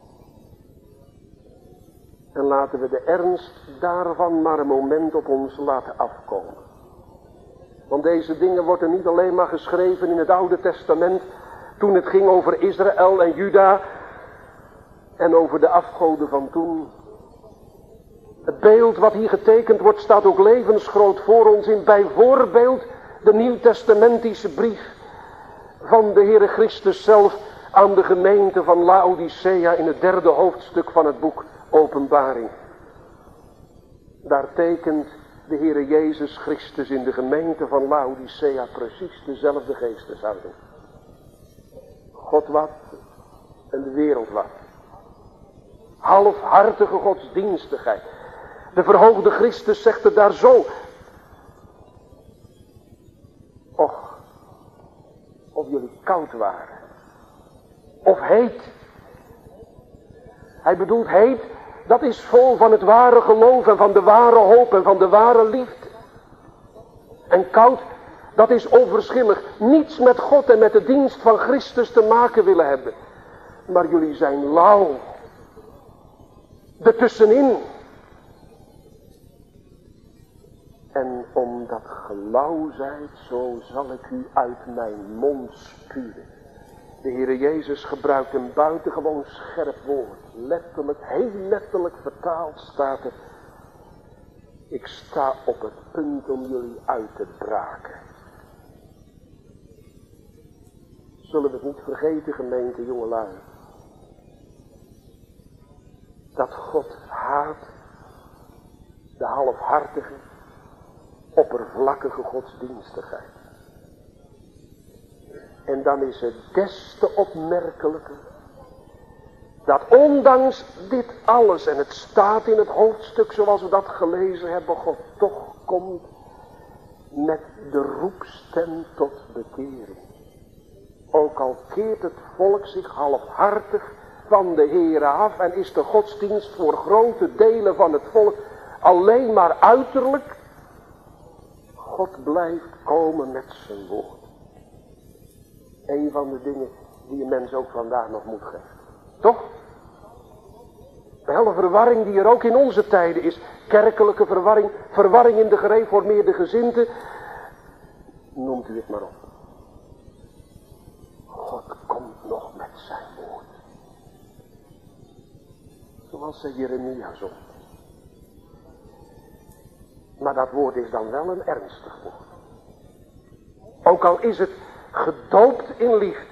En laten we de ernst daarvan maar een moment op ons laten afkomen. Want deze dingen worden niet alleen maar geschreven in het Oude Testament, toen het ging over Israël en Juda en over de afgoden van toen. Het beeld wat hier getekend wordt staat ook levensgroot voor ons in bijvoorbeeld de Nieuwtestamentische brief van de Heere Christus zelf aan de gemeente van Laodicea in het 3e hoofdstuk van het boek Openbaring. Daar tekent de Heere Jezus Christus in de gemeente van Laodicea precies dezelfde geesteshouding. God wat en de wereld wat. Halfhartige godsdienstigheid. De verhoogde Christus zegt het daar zo. Och, of jullie koud waren. Of heet. Hij bedoelt heet, dat is vol van het ware geloof en van de ware hoop en van de ware liefde. En koud, dat is onverschillig. Niets met God en met de dienst van Christus te maken willen hebben. Maar jullie zijn lauw. Ertussenin. En omdat ge lauw zijt, zo zal ik u uit mijn mond spuwen. De Heere Jezus gebruikt een buitengewoon scherp woord. Letterlijk, heel letterlijk vertaald staat er: ik sta op het punt om jullie uit te braken. Zullen we het niet vergeten, gemeente, jongelui, dat God haat de halfhartige, oppervlakkige godsdienstigheid. En dan is het des te opmerkelijker dat ondanks dit alles, en het staat in het hoofdstuk zoals we dat gelezen hebben, God toch komt met de roepstem tot bekering. Ook al keert het volk zich halfhartig van de Heere af en is de godsdienst voor grote delen van het volk alleen maar uiterlijk, God blijft komen met zijn woord. Een van de dingen die een mens ook vandaag nog moet geven. Toch? De hele verwarring die er ook in onze tijden is. Kerkelijke verwarring, verwarring in de gereformeerde gezinten. Noemt u het maar op. God komt nog met zijn woord. Zoals ze Jeremia zong. Maar dat woord is dan wel een ernstig woord. Ook al is het gedoopt in liefde.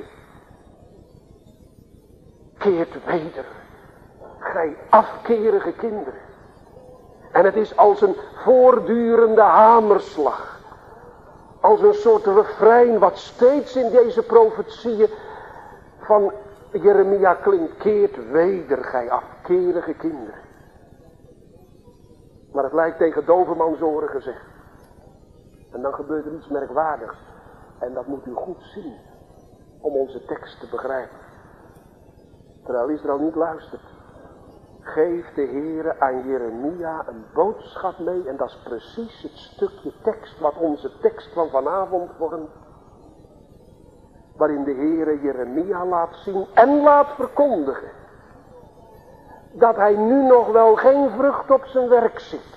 Keert weder, gij afkerige kinderen. En het is als een voortdurende hamerslag. Als een soort refrein wat steeds in deze profetieën van Jeremia klinkt. Keert weder, gij afkerige kinderen. Maar het lijkt tegen dovermansoren gezegd. En dan gebeurt er iets merkwaardigs. En dat moet u goed zien. Om onze tekst te begrijpen. Terwijl Israël niet luistert. Geeft de Heere aan Jeremia een boodschap mee. En dat is precies het stukje tekst wat onze tekst van vanavond vormt. Waarin de Heere Jeremia laat zien en laat verkondigen. Dat hij nu nog wel geen vrucht op zijn werk ziet.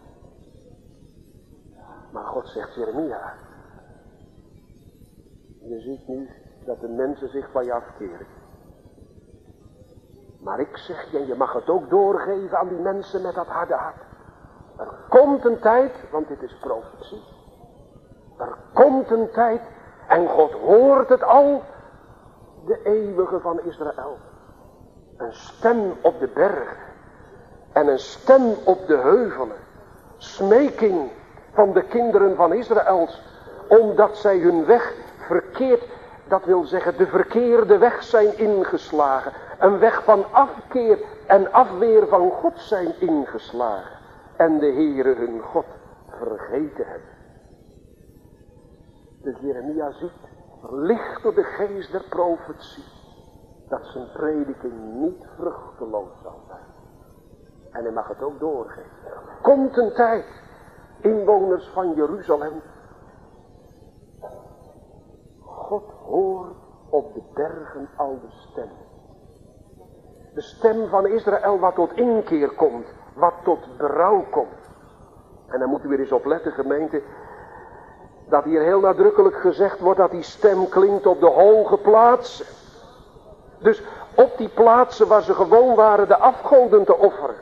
Maar God zegt: Jeremia, je ziet nu dat de mensen zich van je afkeren. Maar ik zeg je, en je mag het ook doorgeven aan die mensen met dat harde hart. Er komt een tijd, want dit is profetie. Er komt een tijd, en God hoort het al, de eeuwige van Israël. Een stem op de berg en een stem op de heuvelen. Smeking van de kinderen van Israëls, omdat zij hun weg verkeerd, dat wil zeggen de verkeerde weg zijn ingeslagen. Een weg van afkeer en afweer van God zijn ingeslagen. En de Heere hun God vergeten hebben. Dus Jeremia ziet, verlicht door de geest der profetie, dat zijn prediking niet vruchteloos zal zijn. En hij mag het ook doorgeven. Komt een tijd, inwoners van Jeruzalem. God hoort op de bergen al de stem. De stem van Israël wat tot inkeer komt, wat tot berouw komt. En dan moet u weer eens opletten, gemeente, dat hier heel nadrukkelijk gezegd wordt dat die stem klinkt op de hoge plaatsen. Dus op die plaatsen waar ze gewoon waren de afgoden te offeren.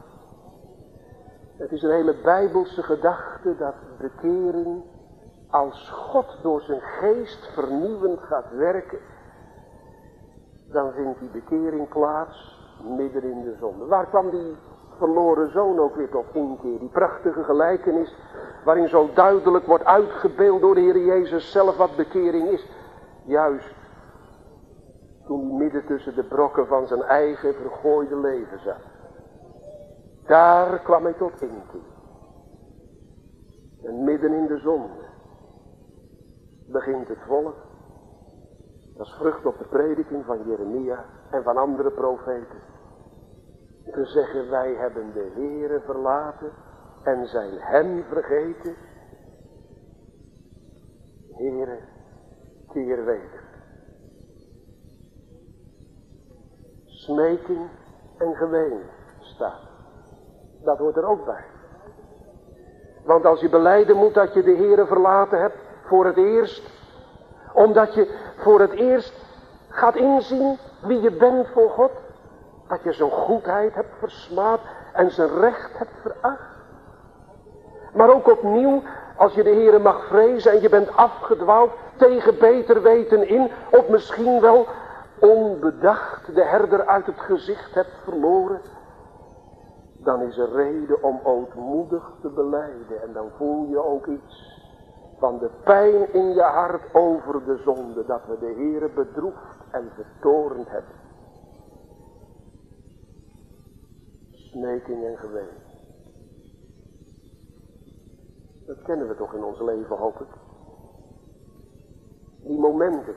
Het is een hele bijbelse gedachte dat bekering, als God door zijn geest vernieuwend gaat werken, dan vindt die bekering plaats midden in de zonde. Waar kwam die verloren zoon ook weer tot inkeer? Die prachtige gelijkenis waarin zo duidelijk wordt uitgebeeld door de Heer Jezus zelf wat bekering is. Juist toen hij midden tussen de brokken van zijn eigen vergooide leven zat. Daar kwam hij tot inkeer. En midden in de zonde begint het volk. Dat is vrucht op de prediking van Jeremia en van andere profeten. Te zeggen, wij hebben de Heere verlaten en zijn hem vergeten. Heere, keer weder. Smeking en geween staat. Dat hoort er ook bij. Want als je belijden moet dat je de Heere verlaten hebt, voor het eerst, omdat je voor het eerst gaat inzien wie je bent voor God, dat je zijn goedheid hebt versmaad en zijn recht hebt veracht. Maar ook opnieuw, als je de Heere mag vrezen en je bent afgedwaald tegen beter weten in, of misschien wel onbedacht de herder uit het gezicht hebt verloren, dan is er reden om ootmoedig te belijden. En dan voel je ook iets van de pijn in je hart over de zonde, dat we de Heere bedroefd en vertorend hebben. Smeking en geween. Dat kennen we toch in ons leven, hoop ik. Die momenten.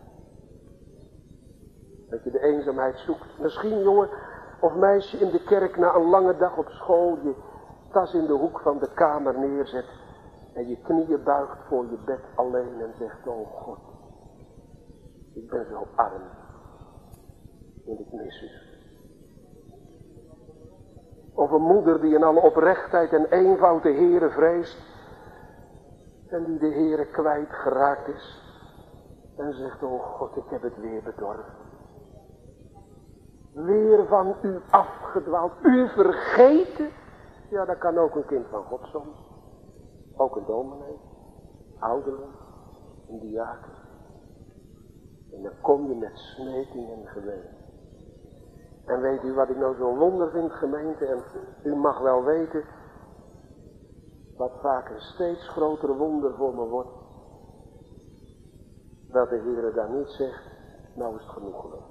Dat je de eenzaamheid zoekt. Misschien, jongen of meisje, in de kerk na een lange dag op school, je tas in de hoek van de kamer neerzet en je knieën buigt voor je bed alleen en zegt, oh God, ik ben zo arm en ik mis u. Of een moeder die in alle oprechtheid en eenvoud de Heere vreest en die de Heere kwijtgeraakt is en zegt, oh God, ik heb het weer bedorven. Weer van u afgedwaald, u vergeten. Ja, dat kan ook een kind van God soms. Ook een dominee, ouderling, een diaken. En dan kom je met smeking en geween. En weet u wat ik nou zo'n wonder vind, gemeente? En u mag wel weten, wat vaak een steeds groter wonder voor me wordt. Dat de Heere daar niet zegt, nou is het genoeg geweest.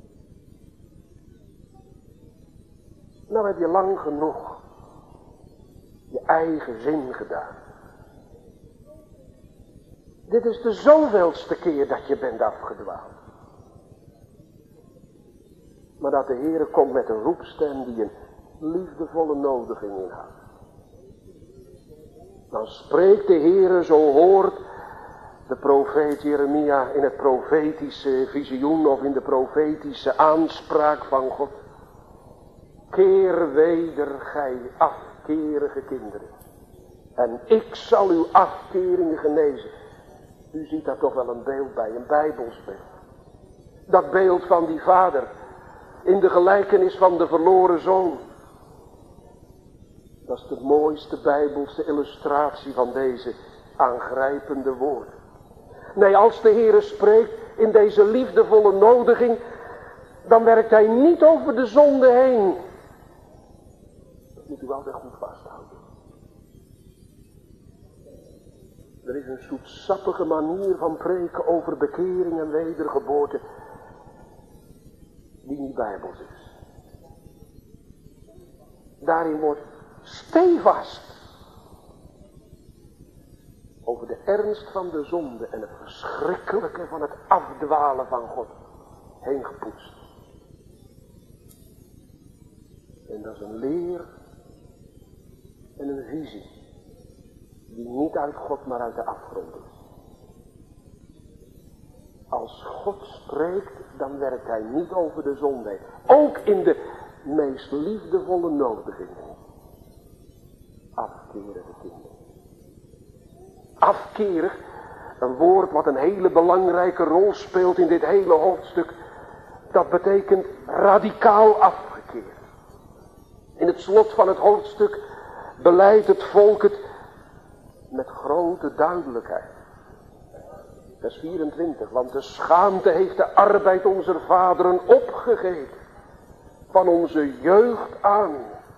Nou heb je lang genoeg je eigen zin gedaan. Dit is de zoveelste keer dat je bent afgedwaald. Maar dat de Heere komt met een roepstem die een liefdevolle nodiging inhoudt. Dan spreekt de Heere, zo hoort de profeet Jeremia in het profetische visioen of in de profetische aanspraak van God. Keer weder, gij afkerige kinderen. En ik zal uw afkeringen genezen. U ziet daar toch wel een beeld bij, een Bijbels beeld. Dat beeld van die vader in de gelijkenis van de verloren zoon. Dat is de mooiste Bijbelse illustratie van deze aangrijpende woorden. Nee, als de Heere spreekt in deze liefdevolle nodiging, dan werkt hij niet over de zonde heen. Dat moet u altijd goed vasthouden. Er is een zoetsappige manier van preken over bekering en wedergeboorte die niet bijbels is. Daarin wordt stevast over de ernst van de zonde en het verschrikkelijke van het afdwalen van God heen gepoetst. En dat is een leer en een visie die niet uit God maar uit de afgrond is. Als God spreekt, dan werkt hij niet over de zonde heen. Ook in de meest liefdevolle nodigingen. Afkerige kinderen. Afkerig, een woord wat een hele belangrijke rol speelt in dit hele hoofdstuk. Dat betekent radicaal afgekeerd. In het slot van het hoofdstuk beleidt het volk het met grote duidelijkheid. Vers 24, want de schaamte heeft de arbeid onze vaderen opgegeven. Van onze jeugd aan.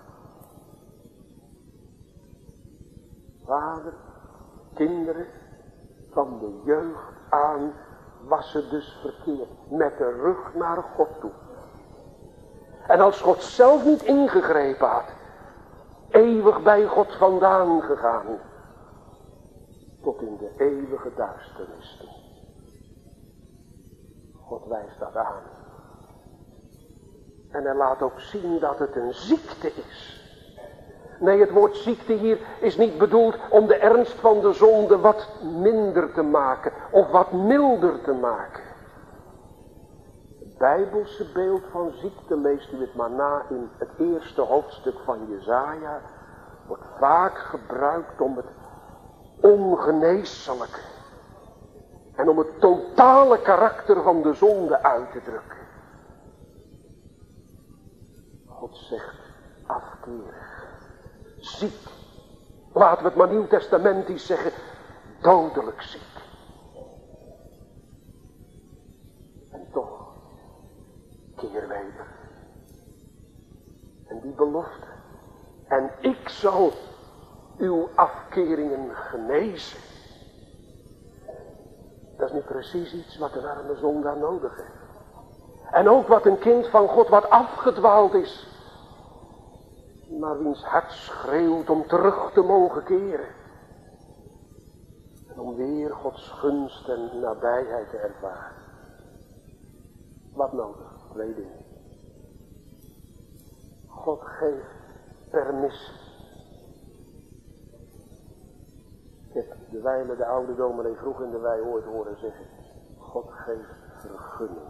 Vader, kinderen, van de jeugd aan was het dus verkeerd. Met de rug naar God toe. En als God zelf niet ingegrepen had, eeuwig bij God vandaan gegaan. Tot in de eeuwige duisternis. God wijst dat aan. En hij laat ook zien dat het een ziekte is. Nee, het woord ziekte hier is niet bedoeld om de ernst van de zonde wat minder te maken. Of wat milder te maken. Het Bijbelse beeld van ziekte, leest u het maar na in het eerste hoofdstuk van Jesaja. Wordt vaak gebruikt om het ongeneeslijke. En om het totale karakter van de zonde uit te drukken. God zegt afkerig, ziek. Laten we het maar nieuwtestamentisch zeggen, dodelijk ziek. En toch, keer weder. En die belofte. En ik zal uw afkeringen genezen. Dat is nu precies iets wat een arme zondaar nodig heeft. En ook wat een kind van God wat afgedwaald is. Maar wiens hart schreeuwt om terug te mogen keren. En om weer Gods gunst en nabijheid te ervaren. Wat nodig? 2 dingen. God geeft permissie. Ik heb de wijle de oude dominee vroeg in de wei ooit horen zeggen. God geeft vergunning.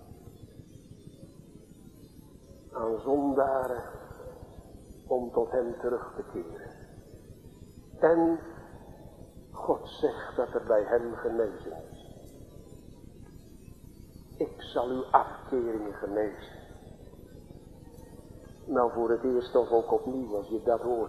Aan zondaren om tot hem terug te keren. En God zegt dat er bij hem genezing is. Ik zal uw afkeringen genezen. Nou, voor het eerst of ook opnieuw, als je dat hoort.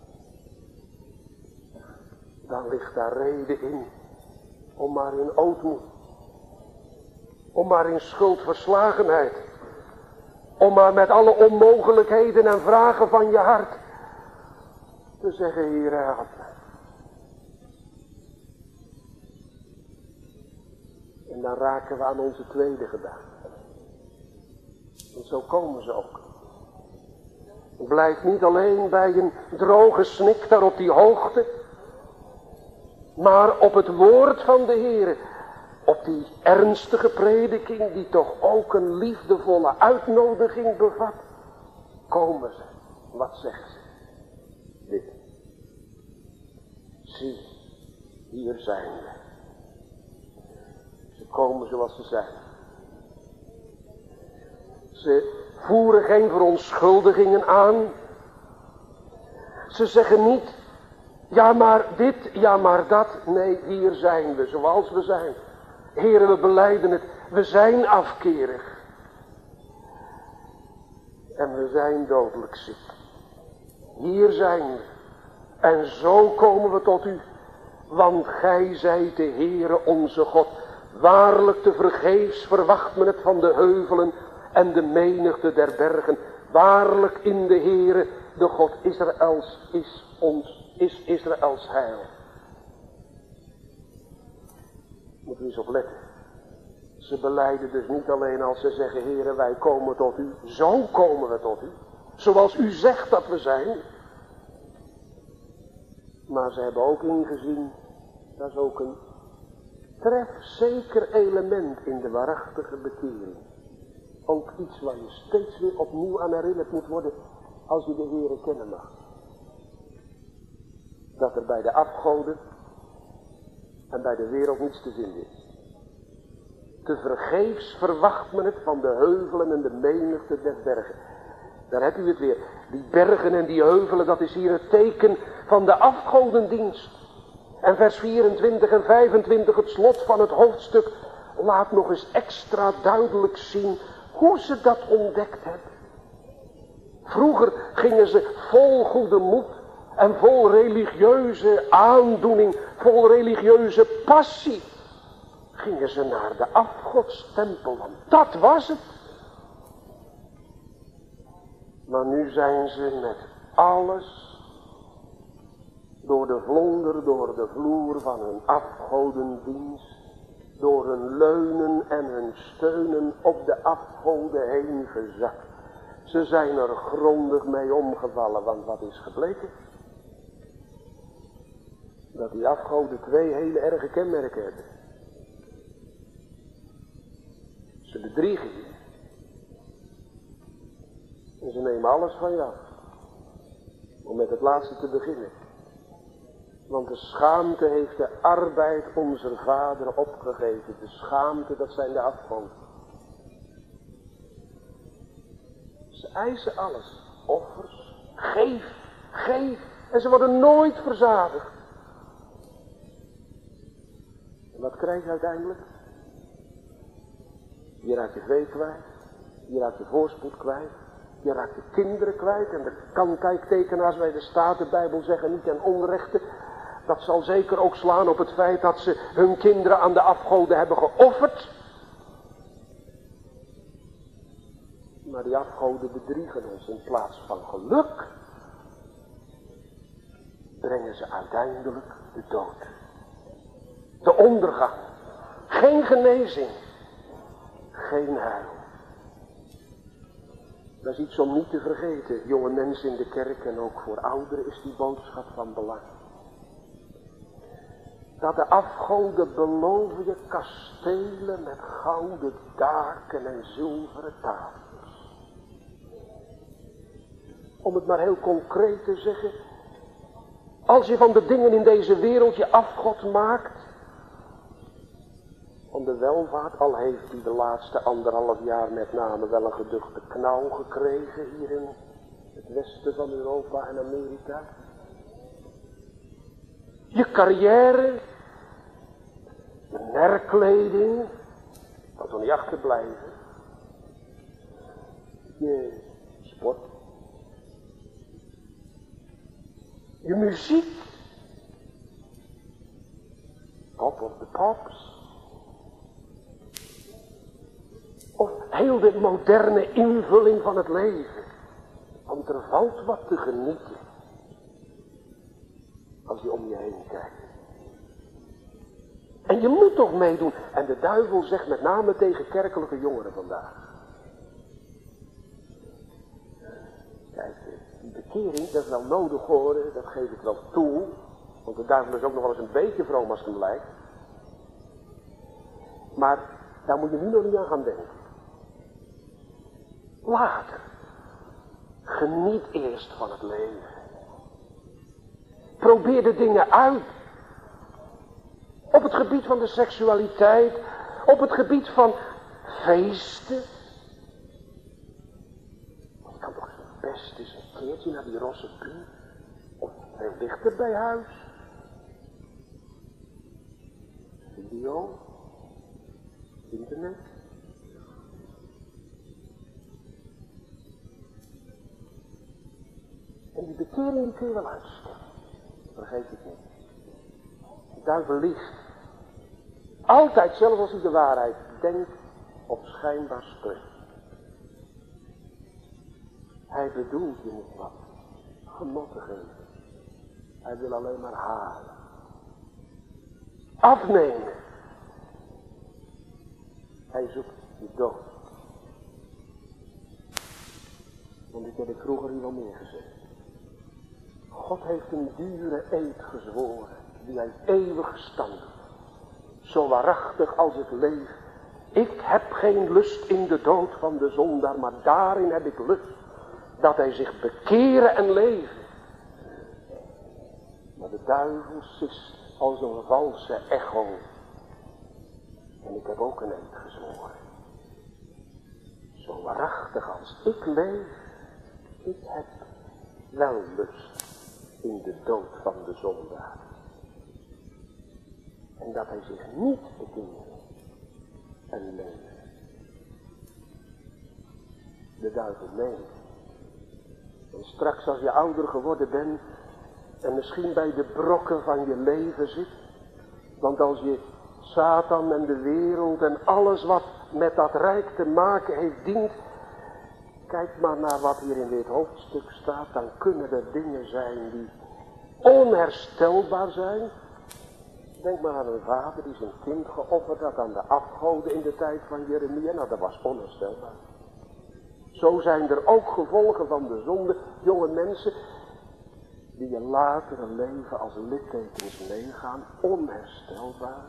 Dan ligt daar reden in. Om maar in ootmoed. Om maar in schuldverslagenheid. Om maar met alle onmogelijkheden en vragen van je hart. Te zeggen, Heer, help me. En dan raken we aan onze tweede gedachte. En zo komen ze ook. Blijf niet alleen bij een droge snik daar op die hoogte. Maar op het woord van de Heer. Op die ernstige prediking die toch ook een liefdevolle uitnodiging bevat. Komen ze. Wat zegt ze? Dit. Zie, hier zijn we. Ze komen zoals ze zijn. Ze voeren geen verontschuldigingen aan. Ze zeggen niet, ja maar dit, ja maar dat. Nee, hier zijn we zoals we zijn. Heren, we belijden het. We zijn afkerig. En we zijn dodelijk ziek. Hier zijn we. En zo komen we tot u. Want gij zijt de Heere onze God. Waarlijk te vergeefs verwacht men het van de heuvelen en de menigte der bergen. Waarlijk in de Heere, de God Israëls, is Israëls heil. Moet u eens op letten. Ze belijden dus niet alleen als ze zeggen, Heere, wij komen tot u. Zo komen we tot u. Zoals u zegt dat we zijn. Maar ze hebben ook ingezien, dat is ook een trefzeker element in de waarachtige bekering. Ook iets waar je steeds weer opnieuw aan herinnerd moet worden als je de Heere kennen mag. Dat er bij de afgoden en bij de wereld niets te vinden is. Tevergeefs verwacht men het van de heuvelen en de menigte der bergen. Daar heb u het weer. Die bergen en die heuvelen, dat is hier het teken van de afgodendienst. En vers 24 en 25, het slot van het hoofdstuk, laat nog eens extra duidelijk zien hoe ze dat ontdekt hebben. Vroeger gingen ze vol goede moed en vol religieuze aandoening, vol religieuze passie, gingen ze naar de afgodstempel, want dat was het. Maar nu zijn ze met alles door de vlonder, door de vloer van hun afgodendienst, door hun leunen en hun steunen op de afgoden heen gezakt. Ze zijn er grondig mee omgevallen, want wat is gebleken? Dat die afgoden twee hele erge kenmerken hebben. Ze bedriegen je. En ze nemen alles van je af. Om met het laatste te beginnen. Want de schaamte heeft de arbeid onze vader opgegeven. De schaamte, dat zijn de afgoden. Ze eisen alles. Offers. Geef. Geef. En ze worden nooit verzadigd. En wat krijg je uiteindelijk? Je raakt je vee kwijt. Je raakt je voorspoed kwijt. Je raakt de kinderen kwijt. En de kantijktekenaars bij de Statenbijbel zeggen niet ten onrechte. Dat zal zeker ook slaan op het feit dat ze hun kinderen aan de afgoden hebben geofferd. Maar die afgoden bedriegen ons. In plaats van geluk brengen ze uiteindelijk de dood. De ondergang. Geen genezing. Geen heil. Dat is iets om niet te vergeten. Jonge mensen in de kerk en ook voor ouderen is die boodschap van belang. Dat de afgoden beloven je kastelen met gouden daken en zilveren tafels. Om het maar heel concreet te zeggen. Als je van de dingen in deze wereld je afgod maakt. Om de welvaart, al heeft hij de laatste 1,5 jaar met name wel een geduchte knauw gekregen hier in het westen van Europa en Amerika. Je carrière, je merkkleding, kan toch niet achterblijven. Je sport. Je muziek. Top of the pops. Of heel de moderne invulling van het leven. Want er valt wat te genieten. Als je om je heen kijkt. En je moet toch meedoen. En de duivel zegt met name tegen kerkelijke jongeren vandaag. Kijk, die bekering, dat is wel nodig hoor. Dat geef ik wel toe. Want de duivel is ook nog wel eens een beetje vroom als het hem lijkt. Maar daar moet je nu nog niet aan gaan denken. Later. Geniet eerst van het leven. Probeer de dingen uit. Op het gebied van de seksualiteit. Op het gebied van feesten. Je kan toch best eens een keertje naar die Rosse Pie. Of veel dichter bij huis. Video. Internet. En die bekering die kun je wel uitstellen. Vergeet het niet. De duivel liegt. Altijd, zelfs als hij de waarheid denkt of schijnbaar spreekt. Hij bedoelt je niet wat genot te geven. Hij wil alleen maar halen. Afnemen. Hij zoekt je dood. Want dit heb ik vroeger hier al meer gezegd. God heeft een dure eed gezworen, die hij eeuwig gestand. Zo waarachtig als ik leef. Ik heb geen lust in de dood van de zondaar, maar daarin heb ik lust. Dat hij zich bekeren en leven. Maar de duivel sist als een valse echo. En ik heb ook een eed gezworen. Zo waarachtig als ik leef, ik heb wel lust in de dood van de zondaar. En dat hij zich niet bekeert en leeft. De duivel meent. En straks als je ouder geworden bent en misschien bij de brokken van je leven zit. Want als je Satan en de wereld en alles wat met dat rijk te maken heeft dient. Kijk maar naar wat hier in dit hoofdstuk staat. Dan kunnen er dingen zijn die onherstelbaar zijn. Denk maar aan een vader die zijn kind geofferd had aan de afgoden in de tijd van Jeremia. Nou, dat was onherstelbaar. Zo zijn er ook gevolgen van de zonde. Jonge mensen die je latere leven als littekens meegaan. Onherstelbaar.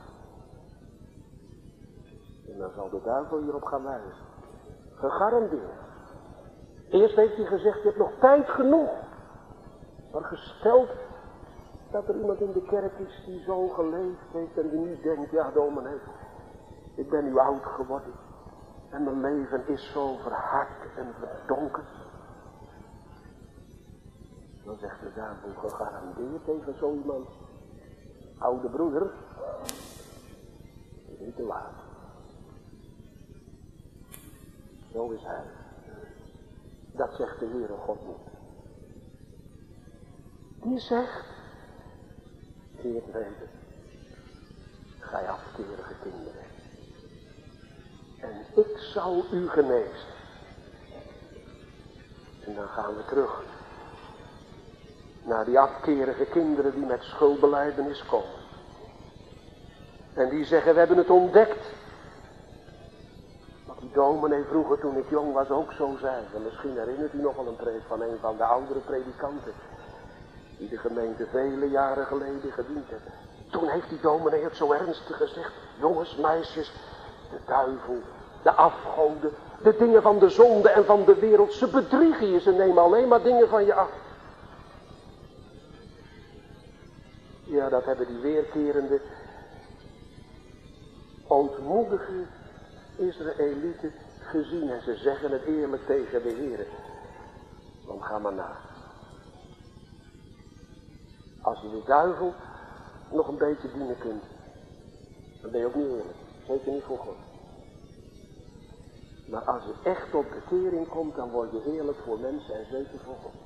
En dan zal de duivel hierop gaan wijzen. Gegarandeerd. Eerst heeft hij gezegd, je hebt nog tijd genoeg. Maar gesteld dat er iemand in de kerk is die zo geleefd heeft en die nu denkt, ja dominee, ik ben nu oud geworden. En mijn leven is zo verhard en verdonkerd. Dan zegt de duivel gegarandeerd tegen zo iemand. Oude broeder, het is niet te laat. Zo is hij. Dat zegt de Heere God niet. Die zegt, keert weder, gij afkerige kinderen. En ik zal u genezen. En dan gaan we terug naar die afkerige kinderen die met schuldbelijdenis komen. En die zeggen, we hebben het ontdekt. Wat die dominee vroeger toen ik jong was ook zo zei. En misschien herinnert u nog wel een preek van een van de oudere predikanten. Die de gemeente vele jaren geleden gediend hebben. Toen heeft die dominee het zo ernstig gezegd. Jongens, meisjes, de duivel, de afgoden, de dingen van de zonde en van de wereld. Ze bedriegen je, ze nemen alleen maar dingen van je af. Ja, dat hebben die weerkerende, ootmoedige Israëlieten gezien. En ze zeggen het eerlijk tegen de Heere. Want ga maar na. Als je de duivel nog een beetje dienen kunt, dan ben je ook niet eerlijk. Zeker niet voor God. Maar als je echt tot bekering komt, dan word je eerlijk voor mensen en zeker voor God.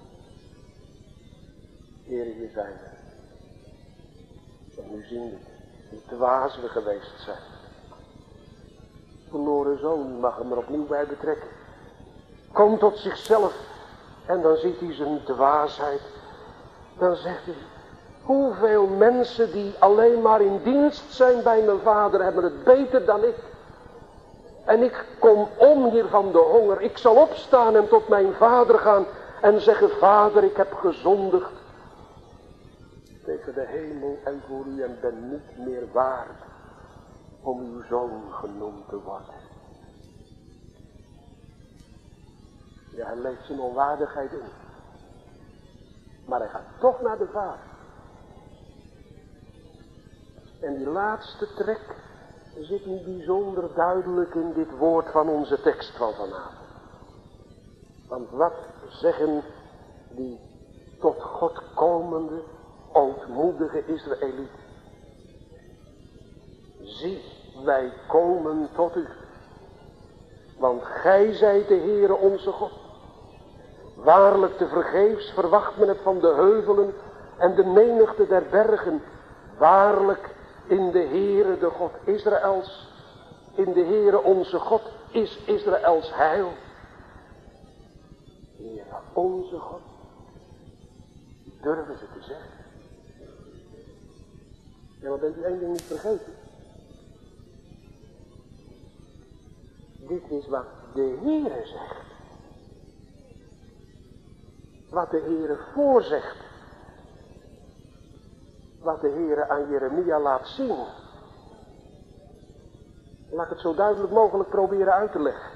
Heere, hier zijn we. En nu zien we hoe dwaas we geweest zijn. Verloren zoon mag hem er opnieuw bij betrekken. Kom tot zichzelf en dan ziet hij zijn dwaasheid. Dan zegt hij, hoeveel mensen die alleen maar in dienst zijn bij mijn vader hebben het beter dan ik. En ik kom om hier van de honger. Ik zal opstaan en tot mijn vader gaan en zeggen, vader, ik heb gezondigd tegen de hemel en voor u en ben niet meer waard om uw zoon genoemd te worden. Ja, hij leeft zijn onwaardigheid in. Maar hij gaat toch naar de vader. En die laatste trek zit nu bijzonder duidelijk in dit woord van onze tekst van vanavond. Want wat zeggen die tot God komende, ootmoedige Israëlieten? Zie, wij komen tot u. Want gij zijt de Heere onze God. Waarlijk te vergeefs verwacht men het van de heuvelen en de menigte der bergen. Waarlijk in de Heere de God Israëls, in de Heere onze God is Israëls heil. Heere onze God, durven ze te zeggen. Ja, maar bent u één ding niet vergeten? Dit is wat de Heere zegt. Wat de Heere voorzegt. Wat de Heere aan Jeremia laat zien. Laat ik het zo duidelijk mogelijk proberen uit te leggen.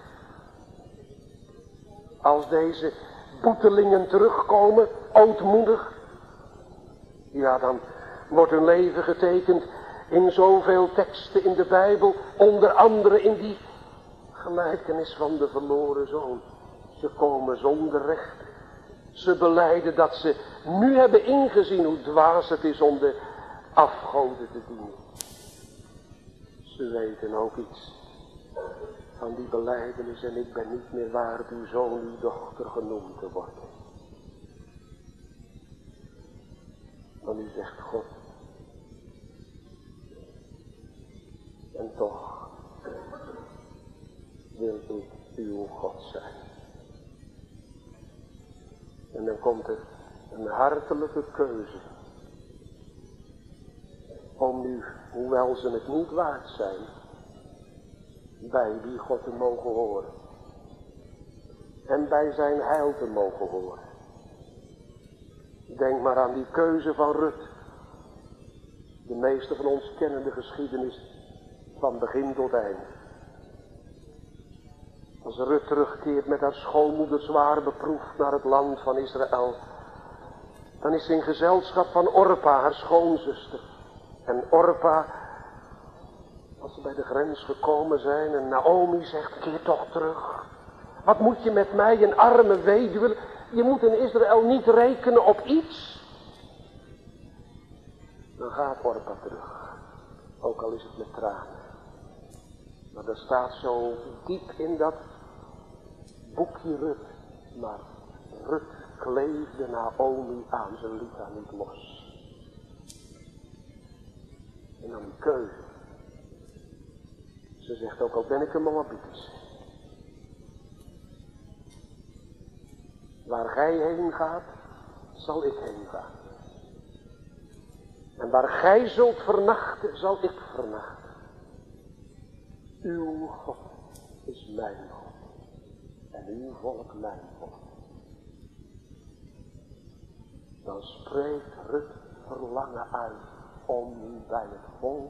Als deze boetelingen terugkomen, ootmoedig. Ja, dan wordt hun leven getekend in zoveel teksten in de Bijbel, onder andere in die gelijkenis van de verloren zoon. Ze komen zonder recht. Ze belijden dat ze nu hebben ingezien hoe dwaas het is om de afgoden te dienen. Ze weten ook iets van die belijdenis en ik ben niet meer waard uw zoon, uw dochter genoemd te worden. Maar nu zegt God, en toch wil ik uw God zijn. En dan komt er een hartelijke keuze om nu, hoewel ze het niet waard zijn, bij die God te mogen horen. En bij zijn heil te mogen horen. Denk maar aan die keuze van Rut. De meeste van ons kennen de geschiedenis van begin tot eind. Als Rut terugkeert met haar schoonmoeder zwaar beproefd naar het land van Israël, dan is ze in gezelschap van Orpa, haar schoonzuster. En Orpa, als ze bij de grens gekomen zijn en Naomi zegt, keer toch terug. Wat moet je met mij, een arme weduwe? Je moet in Israël niet rekenen op iets. Dan gaat Orpa terug, ook al is het met tranen. Maar er staat zo diep in dat boekje Rut. Maar Rut kleefde Naomi aan, ze liet haar niet los. En dan die keuze. Ze zegt ook al ben ik een Moabiet. Waar gij heen gaat, zal ik heen gaan. En waar gij zult vernachten, zal ik vernachten. Uw God is mijn God. En uw volk mijn volk. Dan spreekt Rut verlangen uit om bij het volk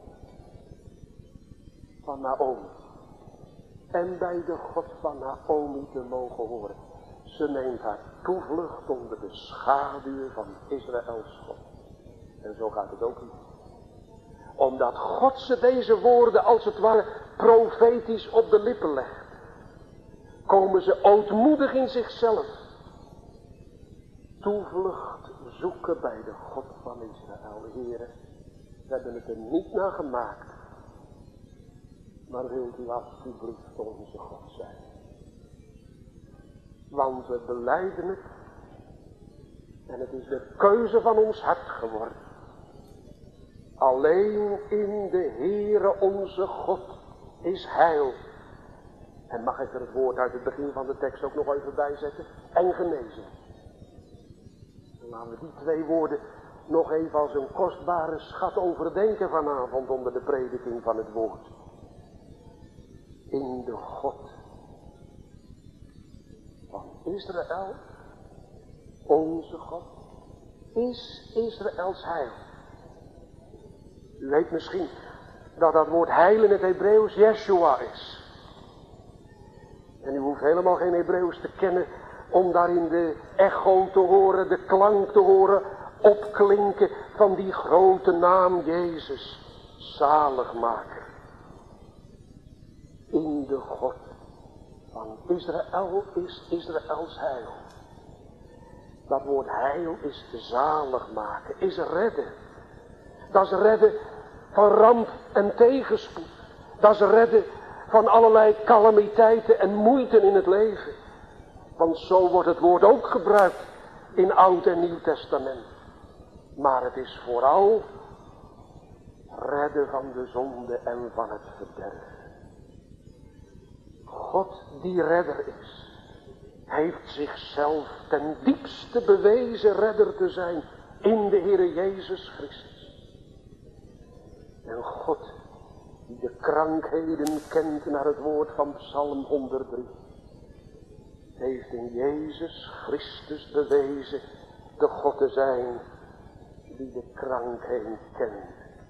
van Naomi en bij de God van Naomi te mogen horen. Ze neemt haar toevlucht onder de schaduw van Israëls God. En zo gaat het ook niet. Omdat God ze deze woorden als het ware profetisch op de lippen legt, komen ze ootmoedig in zichzelf toevlucht zoeken bij de God van Israël. Heren, we hebben het er niet naar gemaakt, maar wilt u alsjeblieft onze God zijn. Want we belijden het en het is de keuze van ons hart geworden. Alleen in de Heere onze God is heil. En mag ik er het woord uit het begin van de tekst ook nog even bij zetten? En genezing. Dan laten we die twee woorden nog even als een kostbare schat overdenken vanavond onder de prediking van het woord. In de God van Israël, onze God, is Israëls heil. U weet misschien dat dat woord heil in het Hebreeuws Yeshua is. En u hoeft helemaal geen Hebreeuws te kennen om daarin de echo te horen, de klank te horen, opklinken van die grote naam Jezus, zaligmaker. In de God van Israël is Israëls heil. Dat woord heil is zaligmaken, is redden. Dat is redden van ramp en tegenspoed. Dat is redden van allerlei calamiteiten en moeiten in het leven. Want zo wordt het woord ook gebruikt in Oud en Nieuw Testament. Maar het is vooral redden van de zonde en van het verderf. God die redder is, heeft zichzelf ten diepste bewezen redder te zijn in de Heere Jezus Christus. En God die de krankheden kent naar het woord van Psalm 103, heeft in Jezus Christus bewezen de God te zijn die de krankheden kent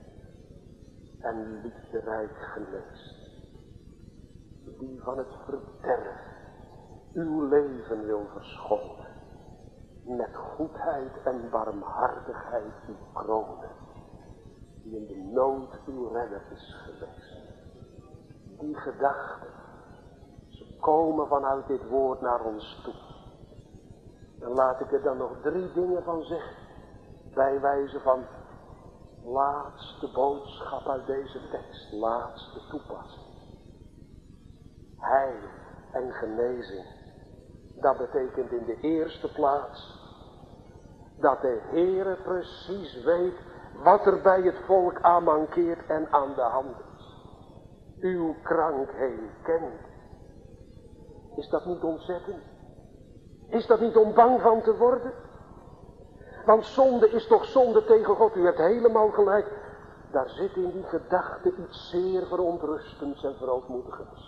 en liefderijk geneest. Die van het verderf uw leven wil verschonen, met goedheid en barmhartigheid u kronen. die in de nood uw redder is geweest. Die gedachten, ze komen vanuit dit woord naar ons toe. En laat ik er dan nog 3 dingen van zeggen, bij wijze van laatste boodschap uit deze tekst, laatste toepassing. Heil en genezing, dat betekent in de eerste plaats dat de Heere precies weet wat er bij het volk aan mankeert en aan de hand is. Uw krankheden kent. Is dat niet ontzettend? Is dat niet om bang van te worden? Want zonde is toch zonde tegen God. U hebt helemaal gelijk. Daar zit in die gedachte iets zeer verontrustends en verootmoedigends.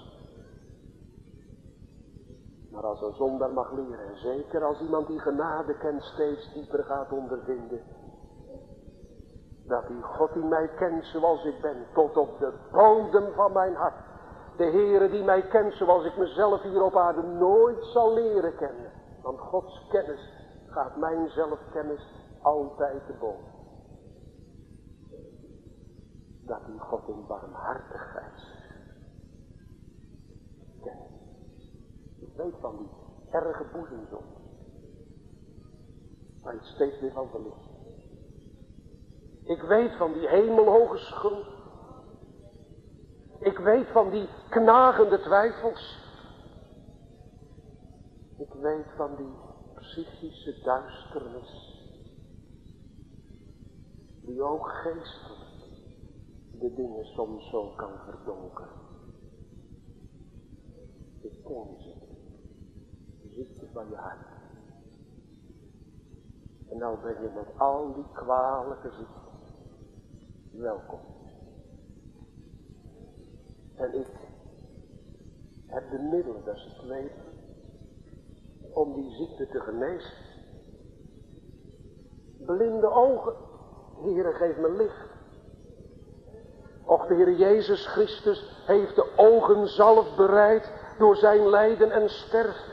Maar als een zondaar mag leren, en zeker als iemand die genade kent steeds dieper gaat ondervinden, dat die God die mij kent zoals ik ben, tot op de bodem van mijn hart, de Heere die mij kent zoals ik mezelf hier op aarde nooit zal leren kennen. Want Gods kennis gaat mijn zelfkennis altijd te boven. Dat die God in barmhartigheid kent. Ik weet van die erge boezemzonde, waar je het steeds weer van verliest. Ik weet van die hemelhoge schuld. Ik weet van die knagende twijfels. Ik weet van die psychische duisternis, die ook geestelijk de dingen soms zo kan verdonkeren. Ik ken ze, de ziekte van je hart. En nou ben je met al die kwalijke ziekten welkom. En ik heb de middelen, dat is het tweede, om die ziekte te genezen. Blinde ogen, Heere, geef me licht. Och, de Heer Jezus Christus heeft de ogen zelf bereid door zijn lijden en sterven.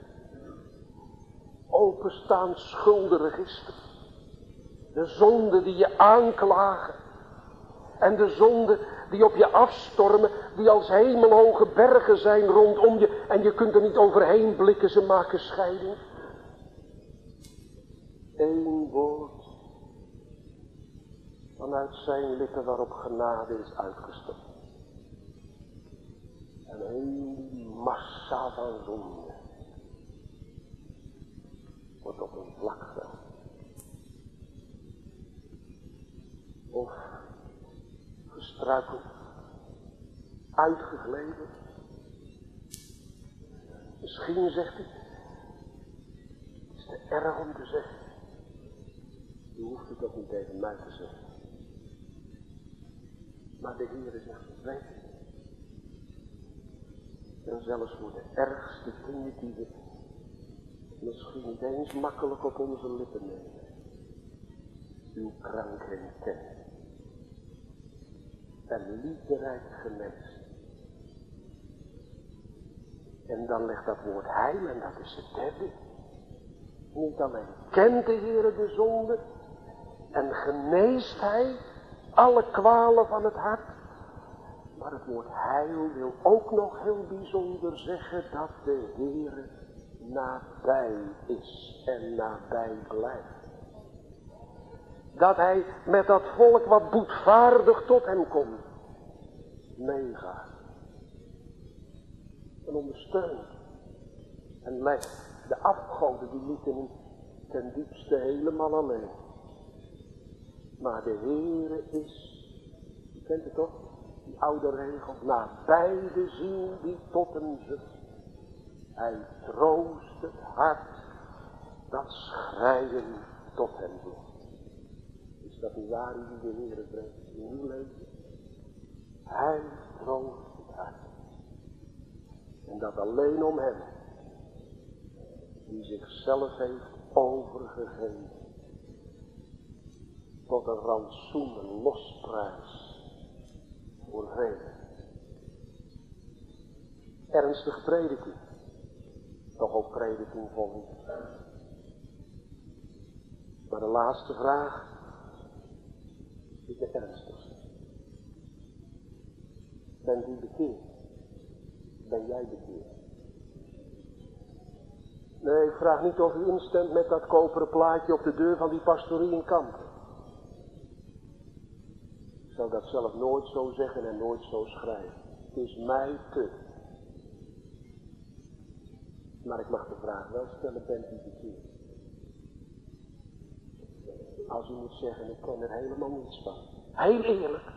Openstaand schuldenregister. De zonden die je aanklagen. En de zonden die op je afstormen, die als hemelhoge bergen zijn rondom je. En je kunt er niet overheen blikken, ze maken scheiding. Eén woord vanuit zijn lippen waarop genade is uitgestort. En een massa van zonde wordt op een vlak gezet. Of gestruikeld, uitgegleden. Misschien zegt hij, het is te erg om te zeggen. U hoeft het ook niet tegen mij te zeggen. Maar de Heere zegt, ik weet het. En zelfs voor de ergste dingen die we misschien niet eens makkelijk op onze lippen nemen. Uw krankheid kennen. En liefderijk geneest. En dan legt dat woord heil, en dat is het derde. Niet alleen kent de Heere de zonde en geneest hij alle kwalen van het hart. Maar het woord heil wil ook nog heel bijzonder zeggen dat de Heere nabij is en nabij blijft. Dat hij met dat volk wat boetvaardig tot hem komt, meegaat. En ondersteunt. En legt de afgoden die lieten hem ten diepste helemaal alleen. Maar de Heere is, je kent het toch, die oude regel, nabij de ziel die tot hem zucht. Hij troost het hart dat schreien tot hem vloeit. Is dat niet waar die de Heere brengt in uw leven? Hij troost het hart. En dat alleen om hem, die zichzelf heeft overgegeven. Tot een rantsoen, een losprijs voor velen. Ernstige prediking. Toch ook prediking vol liefde. Maar de laatste vraag. is de ernstigste. Bent u bekeerd? Ben jij bekeerd? Nee, ik vraag niet of u instemt met dat koperen plaatje op de deur van die pastorie in Kampen. Ik zou dat zelf nooit zo zeggen en nooit zo schrijven. Het is mij te. Maar ik mag de vraag wel stellen, bent u bekeerd? Als u moet zeggen, ik ken er helemaal niets van. Heel eerlijk.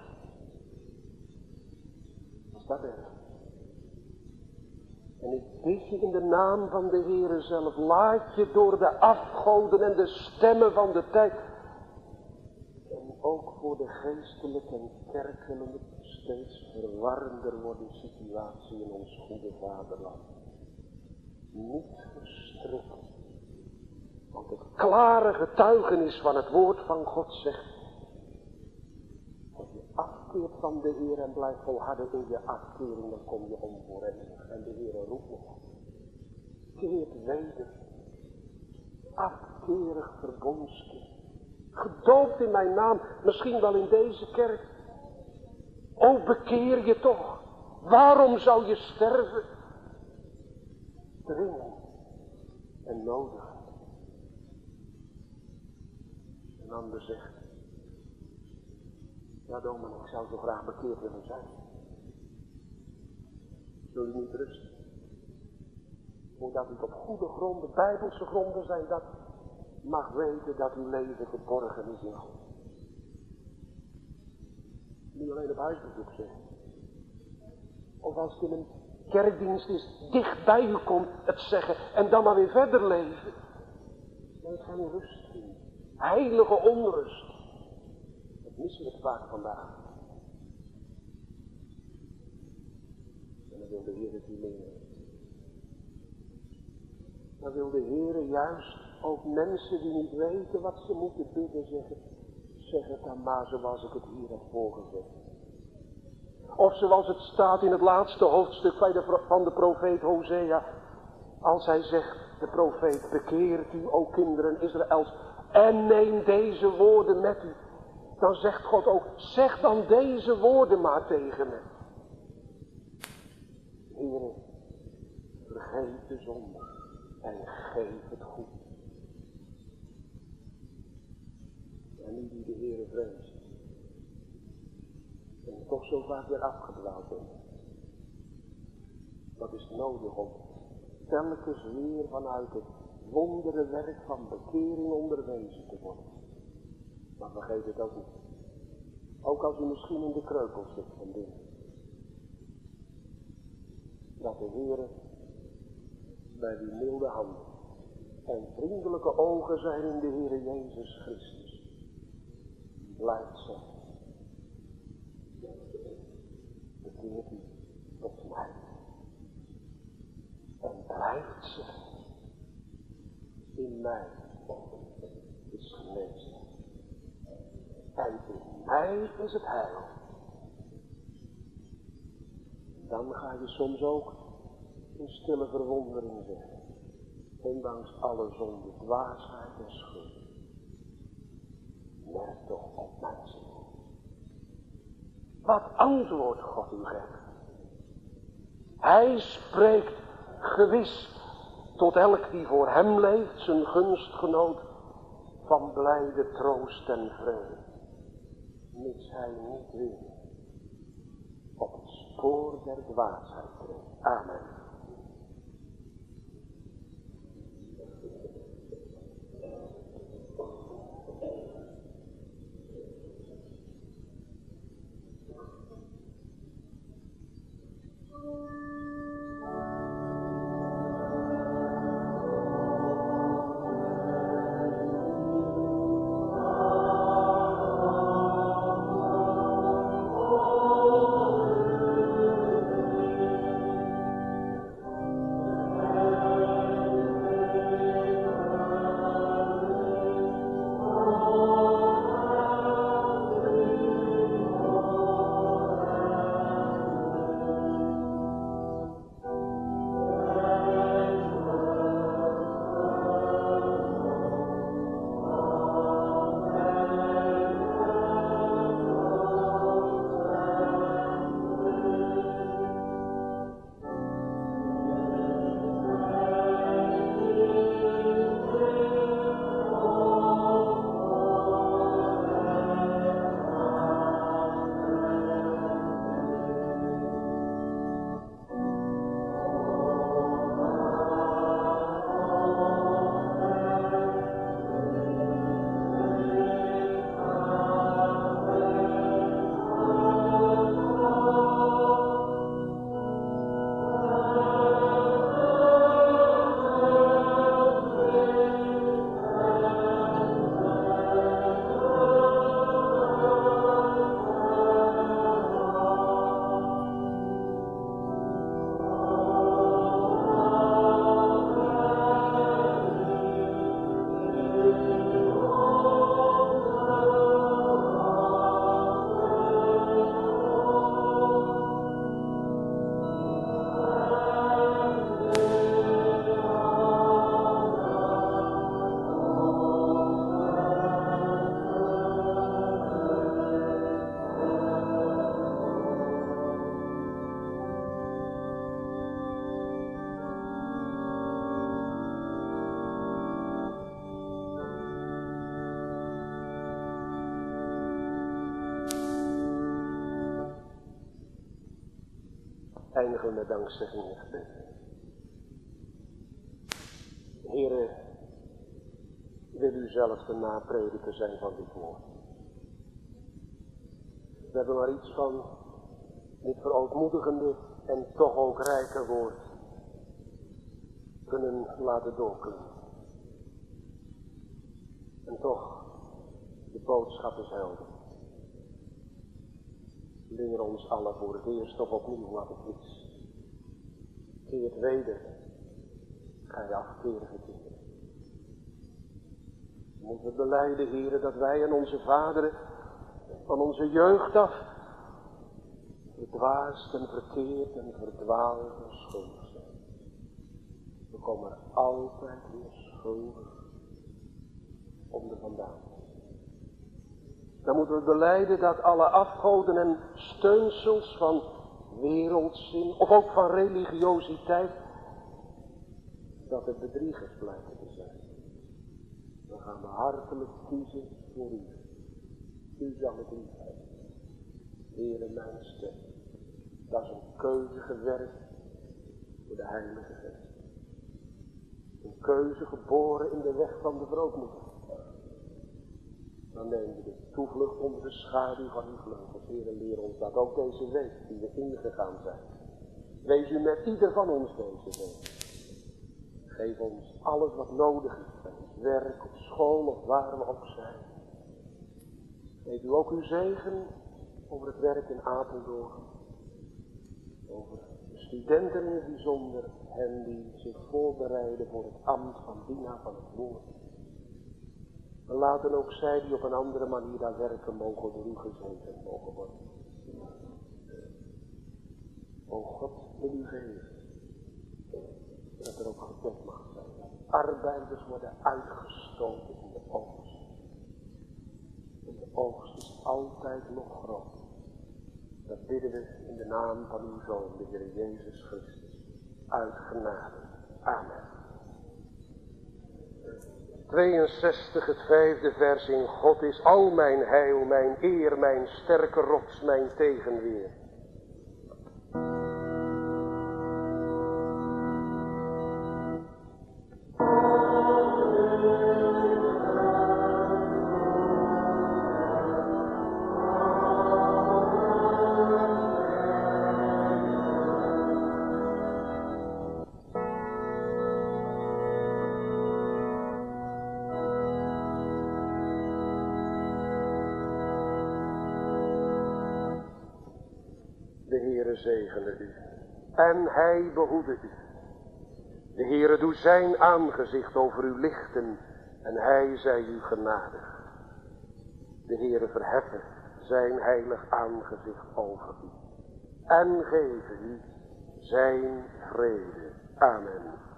Is dat erg? En ik bid je in de naam van de Heere zelf, laat je door de afgoden en de stemmen van de tijd, en ook voor de geestelijke en kerkelijke steeds verwarrender worden situatie in ons goede vaderland. Niet verstrikken. Want het klare getuigenis van het woord van God zegt, als je afkeert van de Heer en blijft volharden in je afkering, dan kom je om voor eeuwig. En de Heer roept nog, keert weder, afkerig verbondskind, gedoopt in mijn naam, misschien wel in deze kerk. O, bekeer je toch. Waarom zou je sterven? Dringen en nodig. Een ander zegt, ja dominee, ik zou zo graag bekeerd willen zijn. Zul je niet rusten? Voordat u op goede gronden, bijbelse gronden zijn, dat mag weten dat uw leven geborgen is in God. Niet alleen op huisbezoek zeggen. Of als het in een kerkdienst is, dicht bij u komt, het zeggen en dan maar weer verder leven. Maar het geen rust in. Heilige onrust. Dat missen we vaak vandaag. En dan wil de Heer het u leren. Dan wil de Heer juist ook mensen die niet weten wat ze moeten bidden zeggen. Zeg het dan maar zoals ik het hier heb voorgezet. Of zoals het staat in het laatste hoofdstuk van de profeet Hosea. Als hij zegt, de profeet, bekeert u, o kinderen Israëls, en neem deze woorden met u. Dan zegt God ook, zeg dan deze woorden maar tegen me. Heere, vergeef de zonde en geef het goed. En nu die de Heere vreest. En toch zo vaak weer afgedwaald bent. Dat is nodig om telkens weer vanuit het wondere werk van bekering onderwezen te worden. Maar vergeet het ook niet. Ook als u misschien in de kreupel zit van dingen. Dat de Heere bij die milde handen en vriendelijke ogen zijn in de Heere Jezus Christus. Blijft zeggen. Bekeert u tot mij. En blijft zeggen. In mij is genezing. En in mij is het heil. Dan ga je soms ook in stille verwondering zeggen. Ondanks alle zonde, dwaasheid en schuld. Merk toch op mijn ziel. Wat antwoordt God u geeft. Hij spreekt gewis tot elk die voor hem leeft, zijn gunstgenoot, van blijde troost en vrede. Mits hij niet weer op het spoor der dwaasheid treedt. Amen. eindigen we met dankzegging en gebed. Heere, wil u zelf de naprediker zijn van dit woord. We hebben maar iets van dit verootmoedigende en toch ook rijke woord kunnen laten doorklinken. En toch, de boodschap is helder. Leer ons allen voor het eerst of opnieuw wat het is. Keert weder, gij afkerige kinderen. We moeten belijden, Heere, dat wij en onze vaderen van onze jeugd af verdwaasd en verkeerd en verdwaald en schuldig zijn. We komen er altijd weer schuldig onder vandaan. Dan moeten we belijden dat alle afgoden en steunsels van wereldzin, of ook van religiositeit, dat het bedriegers blijken te zijn. Dan gaan we hartelijk kiezen voor u. U zal het lief hebben. Heere mijn stem. Dat is een keuze gewerkt door de Heilige Geest. Een keuze geboren in de weg van de broodmoeder. Dan nemen we de toevlucht onder de schaduw van uw vleugels. Heere, leer ons dat ook deze week die we ingegaan zijn. Wees u met ieder van ons deze week. Geef ons alles wat nodig is. Bij ons werk, op school of waar we ook zijn. Geef u ook uw zegen over het werk in Apeldoorn. Over de studenten in het bijzonder. Hen die zich voorbereiden voor het ambt van dienaar van het woord. En laten ook zij die op een andere manier daar werken mogen door u gezegend mogen worden. O God, wil u geven. Dat er ook gebed mag zijn. Dat arbeiders worden uitgestoten in de oogst. En de oogst is altijd nog groot. Dat bidden we in de naam van uw Zoon, de Heer Jezus Christus. Uit genade. Amen. 62, het 5e vers in God is al mijn heil, mijn eer, mijn sterke rots, mijn tegenweer. De Heere zegene u, en hij behoede u. De Heere doe zijn aangezicht over u lichten, en hij zij u genadig. De Heere verheffen zijn heilig aangezicht over u, en geven u zijn vrede. Amen.